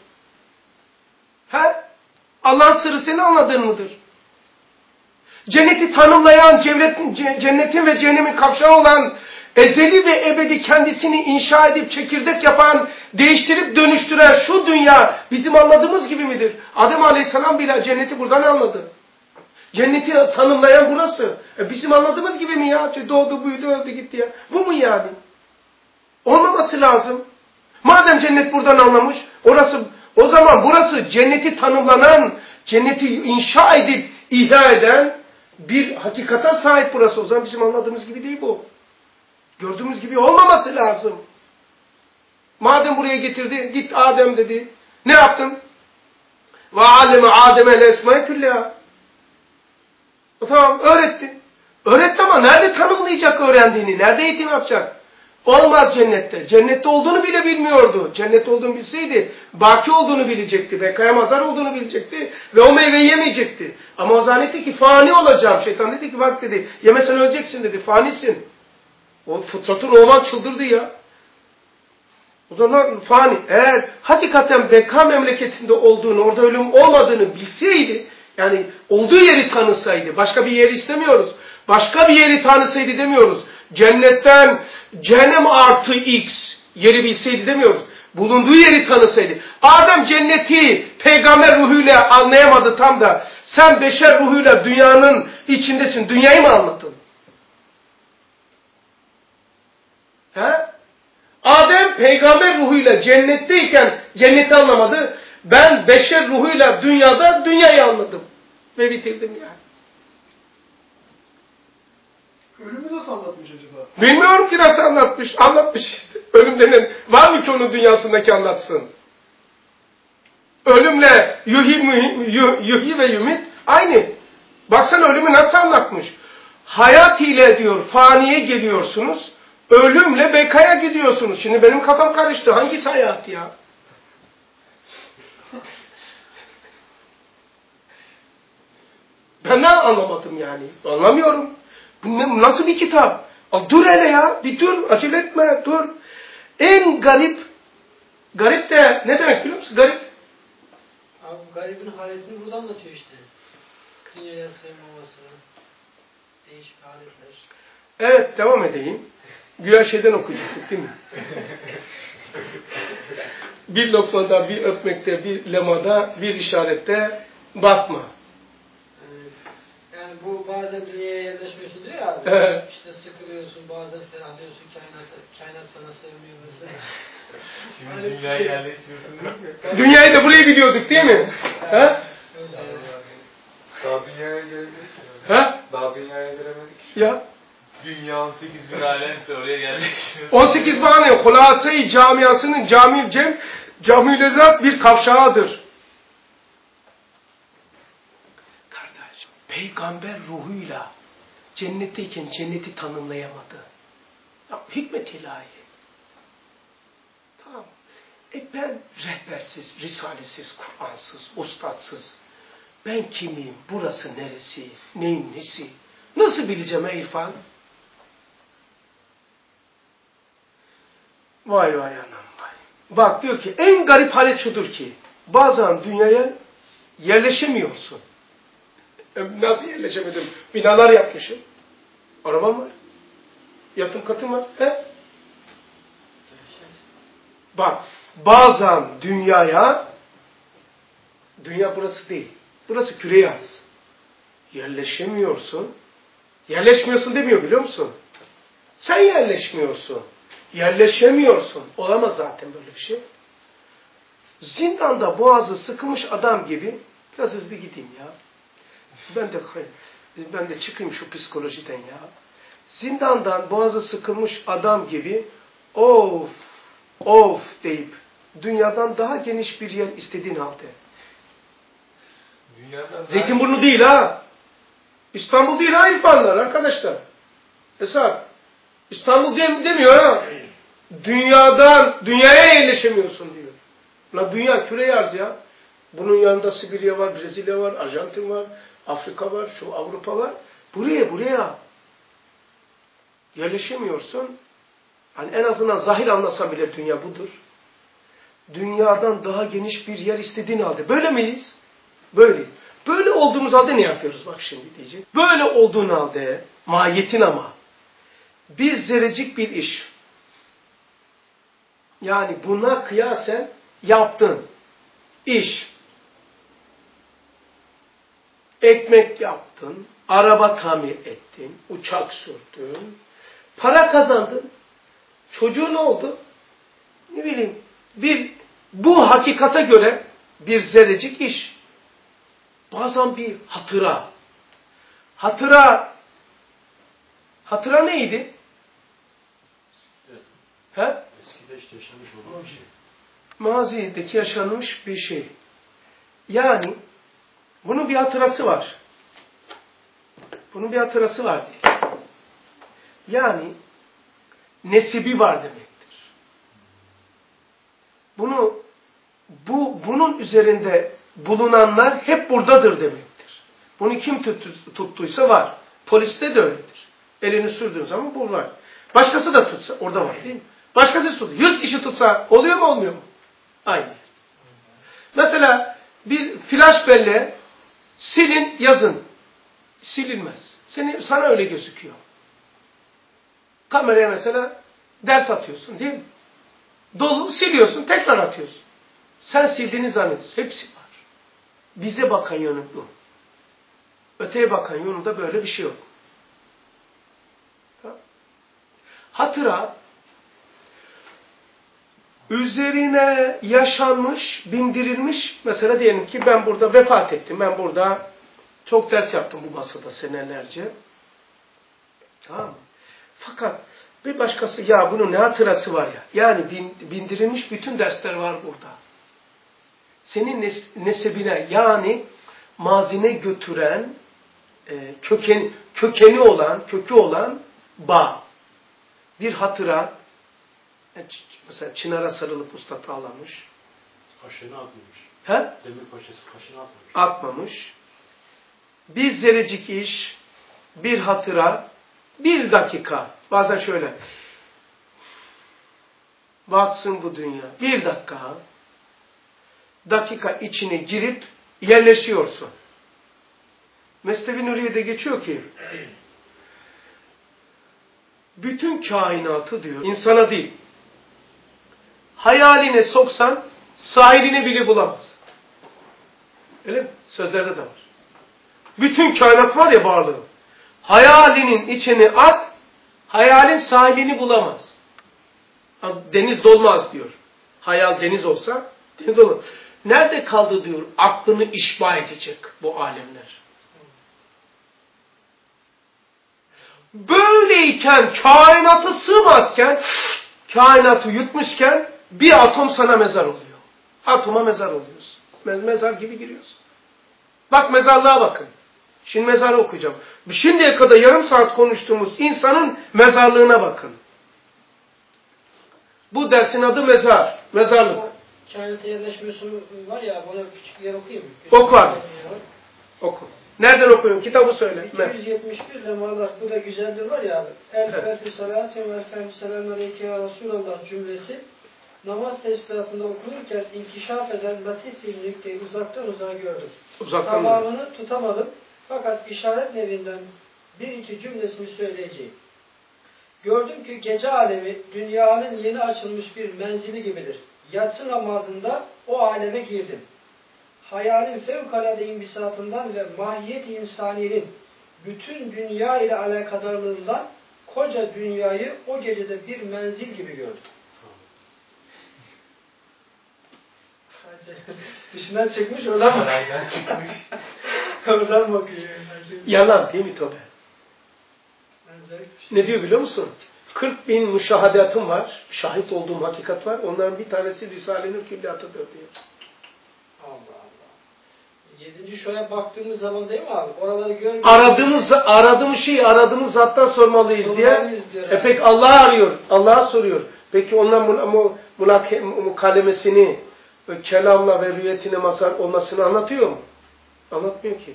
Speaker 1: He? Allah'ın sırrı senin anladığın mıdır? Cenneti tanımlayan, cennetin ve cehennemin kavşağı olan, ezeli ve ebedi kendisini inşa edip çekirdek yapan, değiştirip dönüştüren şu dünya bizim anladığımız gibi midir? Adem Aleyhisselam bile cenneti buradan anladı. Cenneti tanımlayan burası. Bizim anladığımız gibi mi ya? Doğdu, büyüdü, öldü, gitti ya. Bu mu yani? Olmaması lazım. Madem cennet buradan anlamış, o zaman burası cenneti tanımlanan, cenneti inşa edip ihya eden bir hakikate sahip burası. O zaman bizim anladığımız gibi değil bu. Gördüğümüz gibi olmaması lazım. Madem buraya getirdi, git Adem dedi. Ne yaptın? Ve aleme Adem'e el-esmâ külliha. Tamam, öğretti. Öğretti ama nerede tanımlayacak öğrendiğini? Nerede eğitim yapacak? Olmaz cennette. Cennette olduğunu bile bilmiyordu. Cennette olduğunu bilseydi, baki olduğunu bilecekti. Bekaya mazhar olduğunu bilecekti. Ve o meyveyi yemeyecekti. Ama o zannetti ki fani olacağım. Şeytan dedi ki bak dedi, yemesen öleceksin dedi. Fanisin. O fıtratın oğlan çıldırdı ya. O zaman fani. Eğer hakikaten beka memleketinde olduğunu, orada ölüm olmadığını bilseydi, yani olduğu yeri tanısaydı, başka bir yeri istemiyoruz. Başka bir yeri tanısaydı demiyoruz. Cennetten cehennem artı X yeri bilseydi demiyoruz. Bulunduğu yeri tanısaydı. Adem cenneti peygamber ruhuyla anlayamadı tam da. Sen beşer ruhuyla dünyanın içindesin. Dünyayı mı anladın? He? Adem peygamber ruhuyla cennetteyken cenneti anlamadı. Ben beşer ruhuyla dünyada dünyayı anladım. Ve bitirdim yani.
Speaker 6: Ölümü nasıl anlatmış acaba?
Speaker 1: Bilmiyorum ki nasıl anlatmış. Anlatmış işte. Ölüm denen var mı ki onun dünyasındaki anlatsın? Ölümle yuhi ve yumit aynı. Baksana ölümü nasıl anlatmış. Hayat ile diyor faniye geliyorsunuz. Ölümle bekaya gidiyorsunuz. Şimdi benim kafam karıştı. Hangisi hayat ya? Ben ne anlamadım yani? Anlamıyorum. Bu nasıl bir kitap? Dur hele ya. Bir dur. Acele etme. Dur. En garip de ne demek biliyor musun? Garip.
Speaker 2: Abi garibin haletini burada anlatıyor işte. Dünyaya sığmaması, değişik haletler.
Speaker 1: Evet, devam edeyim. Güya şeyden okuyacaktık değil mi? Bir lokmada, bir öpmekte, bir lemada, bir işarette bakma.
Speaker 2: Yani bu bazen dünyaya yerleşmiyorsun diyor ya abi.
Speaker 1: Evet.
Speaker 2: İşte sıkılıyorsun, bazen ferahlıyorsun, kainat sana sevmiyor mesela.
Speaker 3: Şimdi dünyaya yerleşmiyorsun değil mi?
Speaker 1: Dünyayı da buraya gidiyorduk değil mi? Ha?
Speaker 3: Daha dünyaya gelmedik.
Speaker 1: Ha?
Speaker 3: Daha dünyaya gelemedik.
Speaker 1: Ya.
Speaker 3: Dünya 18 bin alemse oraya yerleşmiyoruz.
Speaker 1: 18 bahane Hulasa-i camiasının Cami-ül Ezat bir kavşağıdır. Kardeş, peygamber ruhuyla cennetteyken cenneti tanımlayamadı. Ya, hikmet ilahi. Tamam. Ben rehbersiz, risalesiz, Kur'ansız, ustatsız. Ben kimim? Burası neresi? Neyin nesi? Nasıl bileceğim İrfan? Vay vay anam vay. Bak diyor ki en garip halet şudur ki bazen dünyaya yerleşemiyorsun. Nasıl yerleşemedim? Binalar yapmışım. Arabam var. Yatım katım var. He? Bak bazen dünyaya Dünya burası değil. Burası küre arz. Yerleşemiyorsun. Yerleşmiyorsun demiyor biliyor musun? Sen yerleşmiyorsun. Yerleşemiyorsun. Olamaz zaten böyle bir şey. Zindanda boğazı sıkılmış adam gibi biraz hızlı gideyim ya. Ben de çıkayım şu psikolojiden ya. Zindandan boğazı sıkılmış adam gibi of deyip dünyadan daha geniş bir yer istediğin halde. Zeytinburnu değil ha. İstanbul değil ha İrfanlar arkadaşlar. Esad. İstanbul demiyor ha. Dünyaya yerleşemiyorsun diyor. La dünya küre arz ya. Bunun yanında Sibirya var, Brezilya var, Arjantin var, Afrika var, şu Avrupa var. Buraya. Yerleşemiyorsun. Yani en azından zahir anlasan bile dünya budur. Dünyadan daha geniş bir yer istediğin halde. Böyle miyiz? Böyleyiz. Böyle olduğumuz halde ne yapıyoruz? Bak şimdi diyeceğim. Böyle olduğun halde, mahiyetin ama, bir zerrecik bir iş. Yani buna kıyasen yaptın iş. Ekmek yaptın, araba tamir ettin, uçak sürdün, para kazandın. Çocuğun ne oldu? Ne bileyim, bu hakikate göre bir zerrecik iş. Bazen bir hatıra. Hatıra neydi? He?
Speaker 5: Eskide işte yaşamış olan bir şey.
Speaker 1: Mazideki yaşanmış bir şey. Yani bunun bir hatırası var. Bunun bir hatırası var diye. Yani nesibi var demektir. Bunun üzerinde bulunanlar hep buradadır demektir. Bunu kim tuttuysa var. Poliste de öyledir. Elini sürdüğün zaman bu var. Başkası da tutsa orada var değil mi? Başkası tutsa. 100 kişi tutsa oluyor mu olmuyor mu? Aynı. Mesela bir flash belleğe silin yazın. Silinmez. Sana öyle gözüküyor. Kameraya mesela ders atıyorsun değil mi? Dolu siliyorsun tekrar atıyorsun. Sen sildiğini zannediyorsun. Hepsi var. Bize bakan yönü bu. Öteye bakan yönünde böyle bir şey yok. Hatıra üzerine yaşanmış, bindirilmiş, mesela diyelim ki ben burada vefat ettim. Ben burada çok ders yaptım bu masada senelerce. Tamam mı? Fakat bir başkası ya bunun ne hatırası var ya. Yani bindirilmiş bütün dersler var burada. Senin nesebine yani mazine götüren kökü olan bağ. Bir hatıra. Mesela çınara sarılıp usta ağlamış.
Speaker 5: Kaşını atmamış.
Speaker 1: He?
Speaker 5: Demir paşası kaşını atmamış.
Speaker 1: Atmamış. Bir zerrecik iş, bir hatıra, bir dakika. Bazen şöyle. Batsın bu dünya. Bir dakika içine girip yerleşiyorsun. Mesnevi Nuriye'de geçiyor ki bütün kainatı diyor, insana değil, hayaline soksan sahibini bile bulamaz. Öyle mi? Sözlerde de var. Bütün kainat var ya varlığı. Hayalinin içine at, hayalin sahilini bulamaz. Deniz dolmaz diyor. Hayal deniz olsa deniz dolmaz. Nerede kaldı diyor, aklını işba edecek bu alemler. Böyleyken, kainatı sığmazken, kainatı yutmuşken bir atom sana mezar oluyor. Atoma mezar oluyorsun. Mezar gibi giriyorsun. Bak mezarlığa bakın. Şimdi mezarı okuyacağım. Şimdiye kadar yarım saat konuştuğumuz insanın mezarlığına bakın. Bu dersin adı mezar. Mezarlık.
Speaker 2: Kainata yerleşmiyorsun var ya, bana küçük bir yer okuyayım mı?
Speaker 1: Oku abi. Oku. Nereden okuyorsun? Kitabı söyle.
Speaker 2: 271 lemalar, bu da güzeldir var ya abi. El-Fetü salatü ve el-Fetü selamun aleyke ya Resulallah cümlesi namaz tesbihatında okunurken inkişaf eden latif bir nükteyi uzaktan uzağa gördüm. Tamamını tutamadım. Fakat işaret nevinden bir iki cümlesini söyleyeceğim. Gördüm ki gece alemi dünyanın yeni açılmış bir menzili gibidir. Yatsı namazında o aleme girdim. hayalin fevkalade imbisatından ve mahiyet-i insaniyenin bütün dünya ile alakadarlığından koca dünyayı o gecede bir menzil gibi gördüm. Dışından çıkmış, oradan mı?
Speaker 3: Saraydan çıkmış.
Speaker 2: Oradan bakıyor.
Speaker 1: Yalan değil mi Tobe? Ne diyor biliyor musun? 40.000 müşahadatım var. Şahit olduğum hakikat var. Onların bir tanesi Risale-i Külliyatı'dır diyor.
Speaker 2: Allah Allah. 7. şuraya baktığımız zaman değil mi abi? Oraları görmüyoruz.
Speaker 1: Aradığımız zattan sormalıyız diye. Peki Allah'ı arıyor. Allah'a soruyor. Peki onların mukalemesini, kelamla ve rüyetine mazhar olmasını anlatıyor mu? Anlatmıyor ki.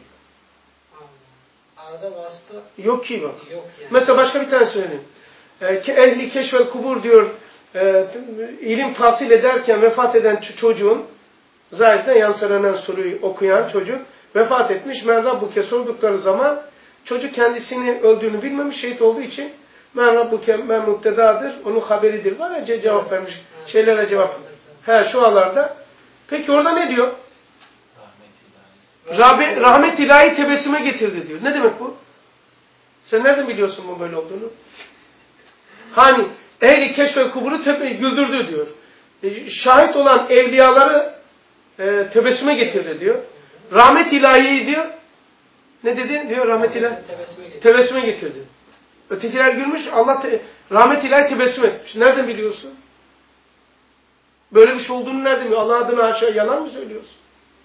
Speaker 2: Arada vasıta
Speaker 1: yok ki bak.
Speaker 2: Yok yani.
Speaker 1: Mesela başka bir tane söyleyeyim. Ehli keşvel kubur diyor, ilim tahsil ederken vefat eden çocuğun, zahirden yansıranan soruyu okuyan çocuk vefat etmiş. Men Rabbuke sordukları zaman çocuk kendisini öldüğünü bilmemiş, şehit olduğu için men Rabbuke men mubtedadır, onun haberidir. Var ya cevap vermiş. Şeylere cevap. Şu anlarda. Peki orada ne diyor? Rahmet ilahi tebessüme getirdi diyor. Ne demek bu? Sen nereden biliyorsun bu böyle olduğunu? Hani ehli keşfe kuburu güldürdü diyor. Şahit olan evliyaları tebessüme getirdi diyor. Rahmet ilahi diyor. Ne dedi? Diyor rahmet ilahi tebessüme getirdi. Ötekiler gülmüş, Allah rahmet ilahi tebessüm etmiş. Nereden biliyorsun? Böyle bir şey olduğunu nereden biliyorsun? Allah adına aşağı yalan mı söylüyorsun?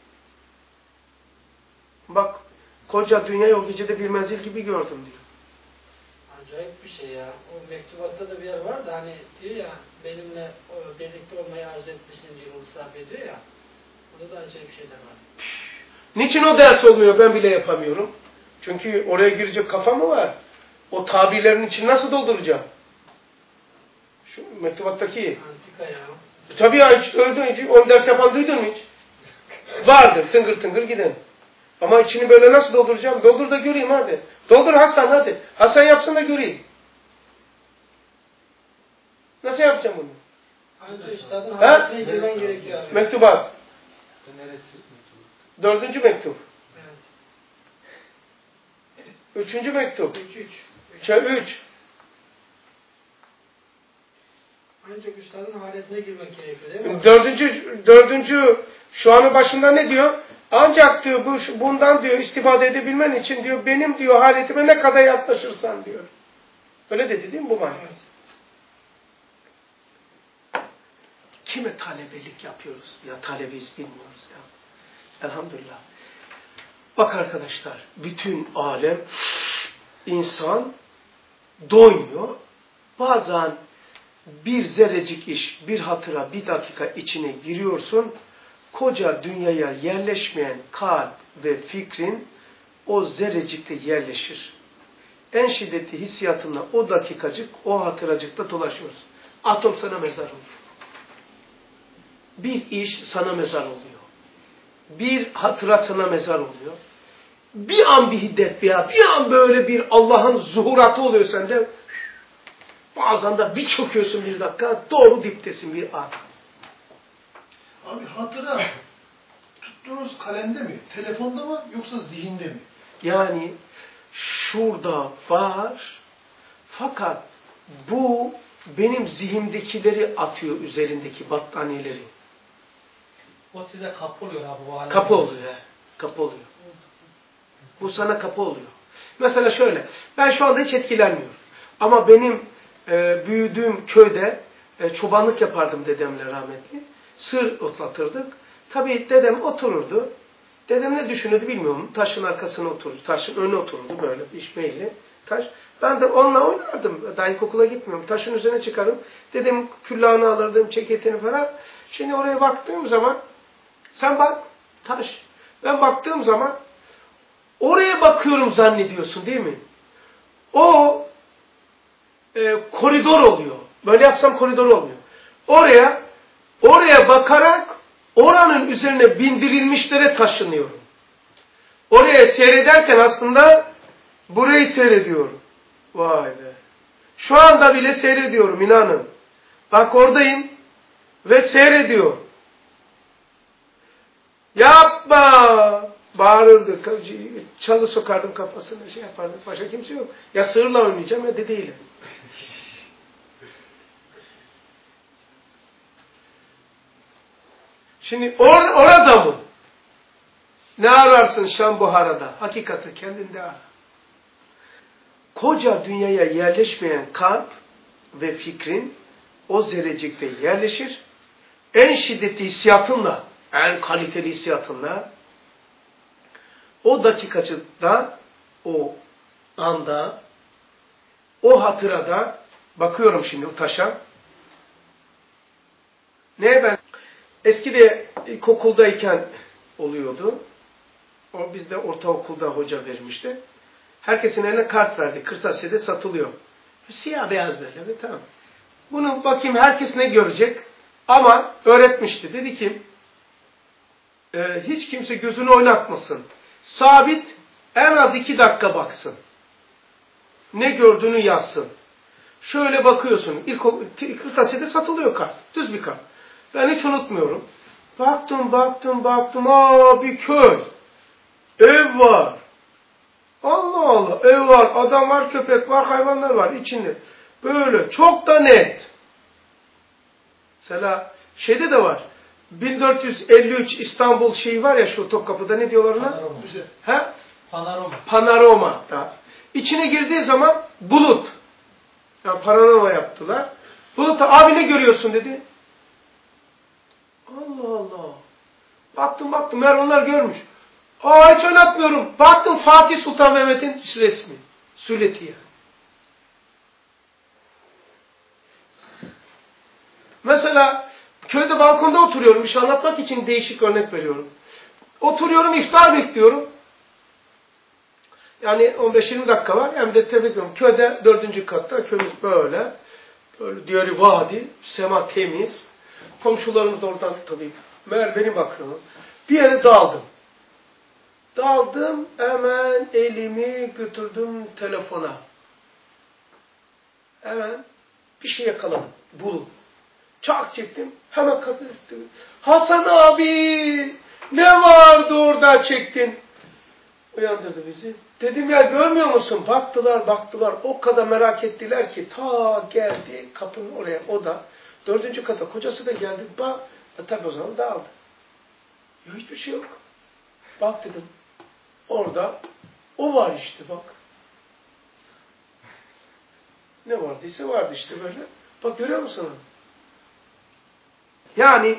Speaker 1: Bak, koca dünyayı o gecede bir menzil gibi gördüm diyor.
Speaker 2: Acayip bir şey ya. O mektubatta da bir yer var da hani diyor ya, benimle birlikte olmayı arzu etmişsin diyor, ısrar ediyor ya. Burada da acayip şeyler var.
Speaker 1: Niçin o ders olmuyor? Ben bile yapamıyorum. Çünkü oraya girecek kafa mı var? O tabirlerin için nasıl dolduracağım? Şu mektubattaki.
Speaker 2: Antika ya.
Speaker 1: Tabii ya, hiç onu ders yapan duydun mu hiç? Vardır, tıngır tıngır giden. Ama içini böyle nasıl dolduracağım? Doldur da göreyim hadi. Doldur Hasan hadi. Hasan yapsın da göreyim. Nasıl yapacağım bunu?
Speaker 2: Antika üstadın hayatına girmen gerekiyor abi.
Speaker 1: Mektubat.
Speaker 3: Neresi?
Speaker 1: 4. mektup.
Speaker 2: Evet.
Speaker 1: 3. mektup. 3.
Speaker 2: Ancak üstadın haletine girmek gerekiyor değil mi?
Speaker 1: 4. şu anın başında ne diyor? Ancak diyor bundan diyor istifade edebilmen için diyor benim diyor haletime ne kadar yaklaşırsan diyor. Öyle dedi değil mi bu manada?
Speaker 2: Evet.
Speaker 1: Kime talebelik yapıyoruz? Ya talebeyiz bilmiyoruz ya. Elhamdülillah. Bak arkadaşlar, bütün alem, insan doymuyor. Bazen bir zerrecik iş, bir hatıra, bir dakika içine giriyorsun. Koca dünyaya yerleşmeyen kalp ve fikrin o zerrecikte yerleşir. En şiddetli hissiyatınla o dakikacık, o hatıracıkta dolaşıyorsun. Atom sana mezar olur. Bir iş sana mezar oluyor. Bir hatıra sana mezar oluyor. Bir an bir hiddet bir an böyle bir Allah'ın zuhuratı oluyor sende. Bazen de bir çöküyorsun bir dakika, doğru diptesin bir an.
Speaker 6: Abi hatıra tuttuğunuz kalemde mi, telefonda mı yoksa zihinde mi?
Speaker 1: Yani şurada var fakat bu benim zihnimdekileri atıyor üzerindeki battaniyeleri.
Speaker 4: O size kapı oluyor abi bu halde.
Speaker 1: Kapı oluyor. Kapı oluyor. Bu sana kapı oluyor. Mesela şöyle, ben şu anda hiç etkilenmiyorum. Ama benim büyüdüğüm köyde çobanlık yapardım dedemle rahmetli. Sır otlatırdık. Tabii dedem otururdu. Dedem ne düşünürdü bilmiyorum. Taşın arkasına otururdu. Taşın önüne otururdu böyle iş belli. Taş. Ben de onunla oynardım. Daha ilkokula gitmiyorum. Taşın üzerine çıkarım. Dedem küllağını alırdım, ceketini falan. Şimdi oraya baktığım zaman sen bak taş. Ben baktığım zaman oraya bakıyorum zannediyorsun değil mi? O koridor oluyor. Böyle yapsam koridor olmuyor. Oraya bakarak oranın üzerine bindirilmişlere taşınıyorum. Oraya seyrederken aslında burayı seyrediyorum. Vay be. Şu anda bile seyrediyorum inanın. Bak oradayım ve seyrediyorum. Yapma! Bağırırdı. Çalı sokardım kafasına, şey yapardım. Başka kimse yok. Ya sığırla oynayacağım ya dedeyle. Şimdi orada mı? Ne ararsın Şam Buhara'da? Hakikati kendinde ara. Koca dünyaya yerleşmeyen kalp ve fikrin o zerrecikte yerleşir. En şiddetli hissiyatınla, en kaliteli hissiyatınla o dakikacıda, o anda, o hatırada bakıyorum şimdi o taşa. Ben eskide ilkokuldayken oluyordu. O bizde ortaokulda hoca vermişti. Herkesin eline kart verdi. Kırtasiyede satılıyor. Siyah beyaz böyle. Tamam. Bunu bakayım herkes ne görecek. Ama öğretmişti. Dedi ki hiç kimse gözünü oynatmasın. Sabit en az 2 dakika baksın. Ne gördüğünü yazsın. Şöyle bakıyorsun. Kırtasiyede satılıyor kart. Düz bir kart. Ben hiç unutmuyorum. Baktım. Aa, bir köy. Ev var. Allah Allah. Ev var, adam var, köpek var, hayvanlar var içinde. Böyle çok da net. Mesela şeyde de var. 1453 İstanbul şeyi var ya şu Topkapı'da, ne diyorlar ona?
Speaker 4: Panorama.
Speaker 1: He?
Speaker 4: Panorama.
Speaker 1: Panorama. İçine girdiği zaman bulut. Yani panorama yaptılar. Bulut'a abi ne görüyorsun dedi. Allah Allah. Baktım. Meğer onlar görmüş. Aa, hiç oynatmıyorum. Baktım Fatih Sultan Mehmet'in resmi. Sületi yani. Mesela köyde balkonda oturuyorum. Bir şey anlatmak için değişik örnek veriyorum. Oturuyorum, iftar bekliyorum. Yani 15-20 dakika var. Hem de tebrik ediyorum. Köyde 4. katta. Köyümüz böyle. Böyle diğeri vadi. Sema temiz. Komşularımız oradan tabii. Meğer beni bakıyorum. Bir yere daldım. Hemen elimi götürdüm telefona. Hemen bir şey yakaladım. Bulu. Çak çektim. Hemen kapıyı tuttum. Hasan abi ne vardı orada çektin? Uyandırdı bizi. Dedim ya görmüyor musun? Baktılar. O kadar merak ettiler ki ta geldi kapının oraya. O da 4. kata. Kocası da geldi. Tabii o zaman dağıldı. Ya hiçbir şey yok. Bak dedim. Orada o var işte bak. Ne vardıysa vardı işte böyle. Bak görüyor musun? Yani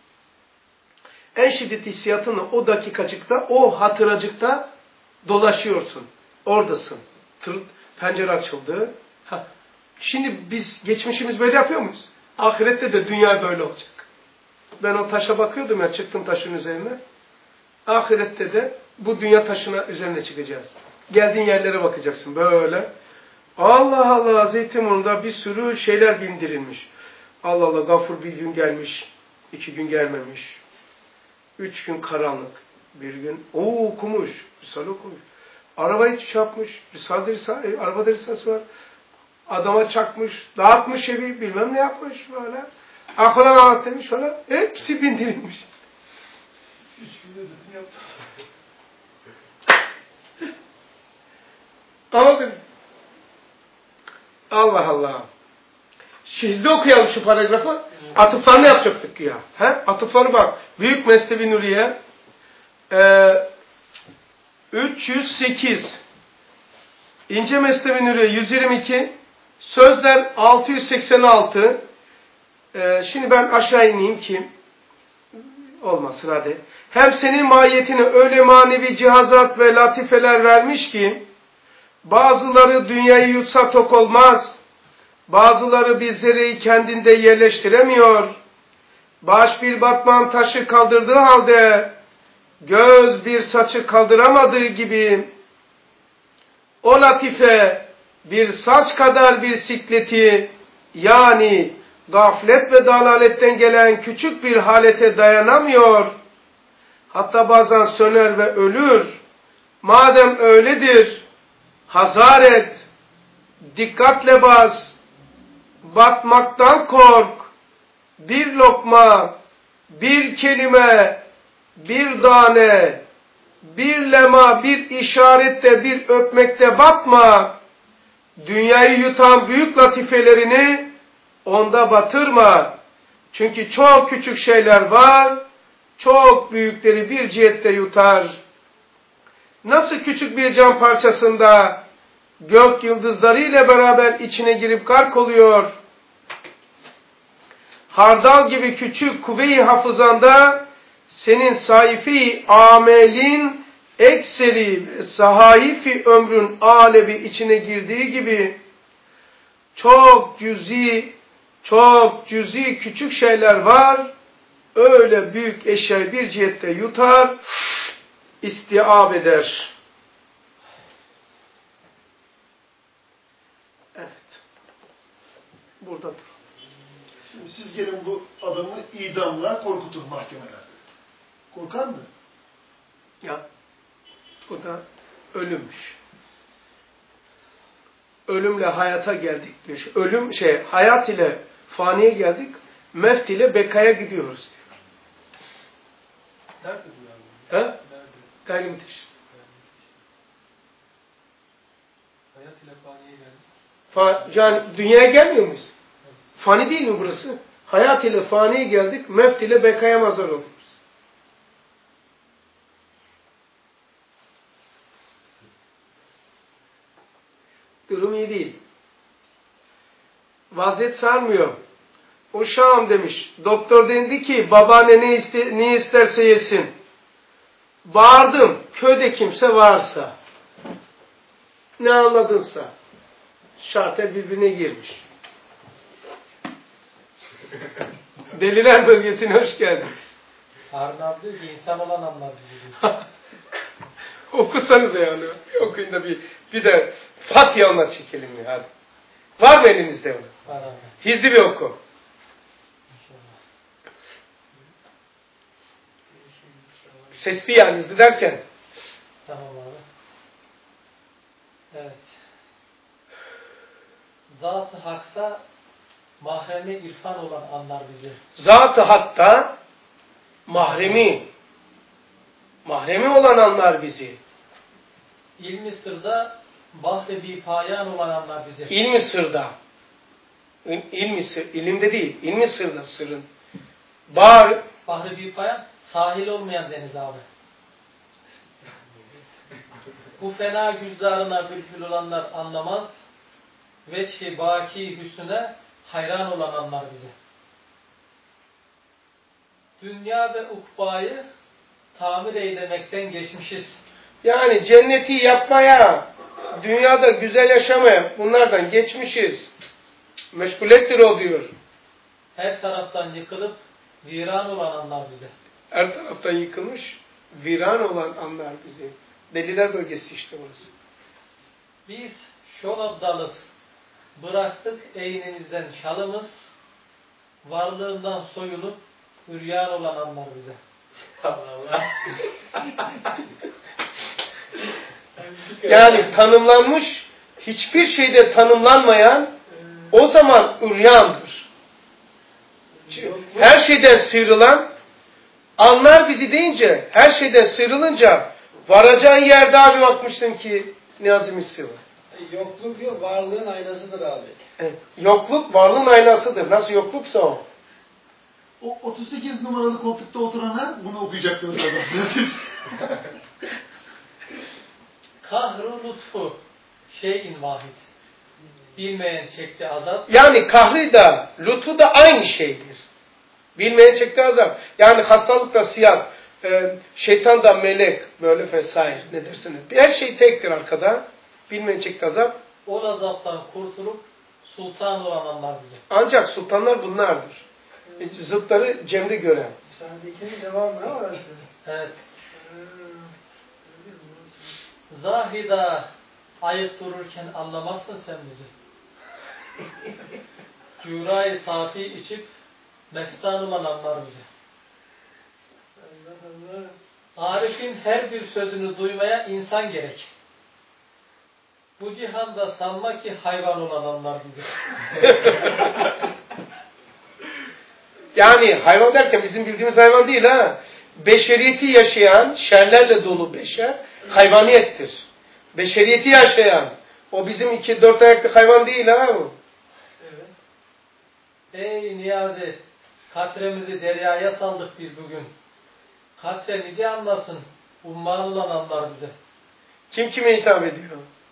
Speaker 1: en şiddetli hissiyatınla o dakikacıkta, o hatıracıkta dolaşıyorsun. Oradasın. Pencere açıldı. Şimdi biz geçmişimiz böyle yapıyor muyuz? Ahirette de dünya böyle olacak. Ben o taşa bakıyordum ya, çıktım taşın üzerine. Ahirette de bu dünya taşına üzerine çıkacağız. Geldiğin yerlere bakacaksın böyle. Allah Allah, Zeytinburnu'nda bir sürü şeyler bindirilmiş. Allah Allah, Gafur bir gün gelmiş, 2 gün gelmemiş. 3 gün karanlık, bir gün okumuş, Risale okumuş. Arabayı çarpmış, arabada Risalesi var. Adama çakmış, dağıtmış evi, bilmem ne yapmış böyle. Akılan anlat demiş falan. Hepsi bindirilmiş.
Speaker 6: 3 günde zaten yaptı.
Speaker 1: Anladın? Allah Allah. Sizde okuyalım şu paragrafı. Atıflarını yapacaktık ya. Atıfları bak. Büyük Mesnevi Nuriye 308. İnce Mesnevi Nuriye 122. Sözler 686. Şimdi ben aşağı ineyim ki olmasın hadi. Hem senin mahiyetine öyle manevi cihazat ve latifeler vermiş ki bazıları dünyayı yutsa tok olmaz. Bazıları bizleri kendinde yerleştiremiyor. Baş bir batman taşı kaldırdığı halde göz bir saçı kaldıramadığı gibi o latife bir saç kadar bir sikleti, yani gaflet ve dalaletten gelen küçük bir halete dayanamıyor. Hatta bazen söner ve ölür. Madem öyledir, hazar et, dikkatle bas, batmaktan kork, bir lokma, bir kelime, bir tane, bir lema, bir işarette, bir öpmekte bakma. Dünyayı yutan büyük latifelerini onda batırma. Çünkü çok küçük şeyler var, çok büyükleri bir cihette yutar. Nasıl küçük bir cam parçasında gök yıldızları ile beraber içine girip gark oluyor. Hardal gibi küçük kuvve-i hafızanda senin sayfi amelin ekseri sahaifi ömrün alevi içine girdiği gibi çok cüzi küçük şeyler var. Öyle büyük eşyayı bir cihette yutar, istiab eder. Evet. Burada dur.
Speaker 6: Şimdi siz gelin bu adamı idamla korkutun mahkemelerde. Korkar mı?
Speaker 1: Ya, bu da ölümmüş. Ölümle hayata geldik diyor. Hayat ile faniye geldik, mevt ile bekaya gidiyoruz diyor.
Speaker 3: Nerede bu yani?
Speaker 1: He? Gayrimüthiş.
Speaker 3: Hayat ile faniye geldik.
Speaker 1: Yani dünyaya gelmiyor muyuz? Fani değil mi burası? Hayat ile faniye geldik, mevt ile bekaya mazhar oluyoruz. Durum iyi değil. Vaziyet sarmıyor. Uşağım demiş. Doktor dedi ki babaanne ne isterse yesin. Bağırdım. Köyde kimse varsa. Ne anladınsa. Şartel birbirine girmiş. Deliler bölgesine hoş geldiniz.
Speaker 4: Harun abi diyor ki insan olan anlar bizi.
Speaker 1: Okusanız yani. Okuyun da bir de Fatiha onunla çekelim ya. Hadi. Var mı elinizde onu?
Speaker 4: Var abi.
Speaker 1: Hizli bir oku.
Speaker 4: İnşallah.
Speaker 1: Sesli yani hizli derken.
Speaker 4: Tamam abi. Evet. Zat-ı Hak'ta mahremi irfan olan anlar bizi.
Speaker 1: Zat-ı Hak'ta mahremi olan anlar bizi.
Speaker 4: İlmi sırda bahri bir payan olan anlar bizi.
Speaker 1: İlmi sırda. İlimde değil. İlmi sırda sırrın.
Speaker 4: Bahri bir payan sahil olmayan deniz abi. Bu fena gülzarına bülbül olanlar anlamaz. Veçhi baki hüsnüne hayran olan anlar bizi. Dünya ve ukbayı tamir eylemekten geçmişiz.
Speaker 1: Yani cenneti yapmaya, dünyada güzel yaşamaya bunlardan geçmişiz. Meşgulettir o diyor.
Speaker 4: Her taraftan yıkılıp viran olan anlar bizi.
Speaker 1: Her taraftan yıkılmış, viran olan anlar bizi. Deliler bölgesi işte burası.
Speaker 4: Biz şol dalız. Bıraktık eynimizden şalımız. Varlığından soyulup üryan olan anlar bize.
Speaker 1: Allah. Yani tanımlanmış, hiçbir şeyde tanımlanmayan o zaman üryandır. Her şeyden sıyrılan, anlar bizi deyince, her şeyden sıyrılınca varacağın yerde abi bakmıştın ki Niyazi Misri var.
Speaker 2: Yokluk diyor, varlığın aynasıdır abi.
Speaker 1: Evet. Yokluk varlığın aynasıdır. Nasıl yokluksa o.
Speaker 6: O 38 numaralı koltukta oturana bunu okuyacaktınız adam.
Speaker 4: Kahru lütfu şeyin vahid. Bilmeyen çekti azap.
Speaker 1: Yani kahri da, lütfu da aynı şeydir. Bilmeyen çekti azap. Yani hastalık da siyah, şeytan da melek, böyle vesaire ne dersiniz. Her şey tektir arkada. Bilmeyen çekti azap.
Speaker 4: O azaptan kurtulup sultan olan anlar bize.
Speaker 1: Ancak sultanlar bunlardır. Zıtları cemri gören.
Speaker 2: Sahnedekinin devamı ne orası?
Speaker 4: Evet. Zahida ayıp dururken anlamazsın sen bizi. Cürayı safi içip mestan olan anlar bizi. Arif'in her bir sözünü duymaya insan gerek. Bu cihanda sanma ki hayvan olan anlar bizi.
Speaker 1: Yani hayvan derken bizim bildiğimiz hayvan değil ha. beşeriyeti yaşayan, şerlerle dolu beşer, hayvaniyettir. Beşeriyeti yaşayan, o bizim 2-4 ayaklı hayvan değil ha bu.
Speaker 4: Evet. Ey Niyazi, katremizi deryaya saldık biz bugün. Katre nice anlasın, umman olan anlar bize.
Speaker 1: Kim kime hitap ediyor?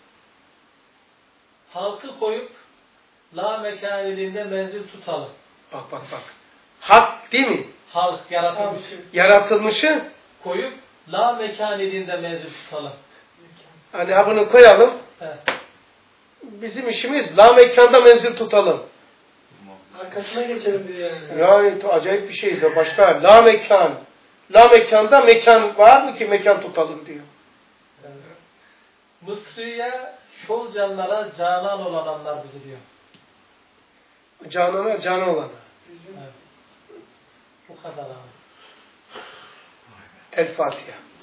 Speaker 4: Halkı koyup la mekaniliğinde menzil tutalım.
Speaker 1: Bak. Hak değil mi?
Speaker 4: Halk yaratılmış.
Speaker 1: Yaratılmışı,
Speaker 4: Koyup la mekaniliğinde menzil tutalım.
Speaker 1: hani bunu koyalım.
Speaker 4: Evet.
Speaker 1: Bizim işimiz la mekanda menzil tutalım.
Speaker 2: Arkasına geçelim diyor yani.
Speaker 1: Yani acayip bir şey de başta la mekan. La mekanda mekan var mı ki mekan tutalım diyor.
Speaker 4: Mısriye şol canlara canan olanlar bizi diyor.
Speaker 1: Canana canı olana.
Speaker 4: Evet. Bu kadar abi.
Speaker 1: El Fatiha.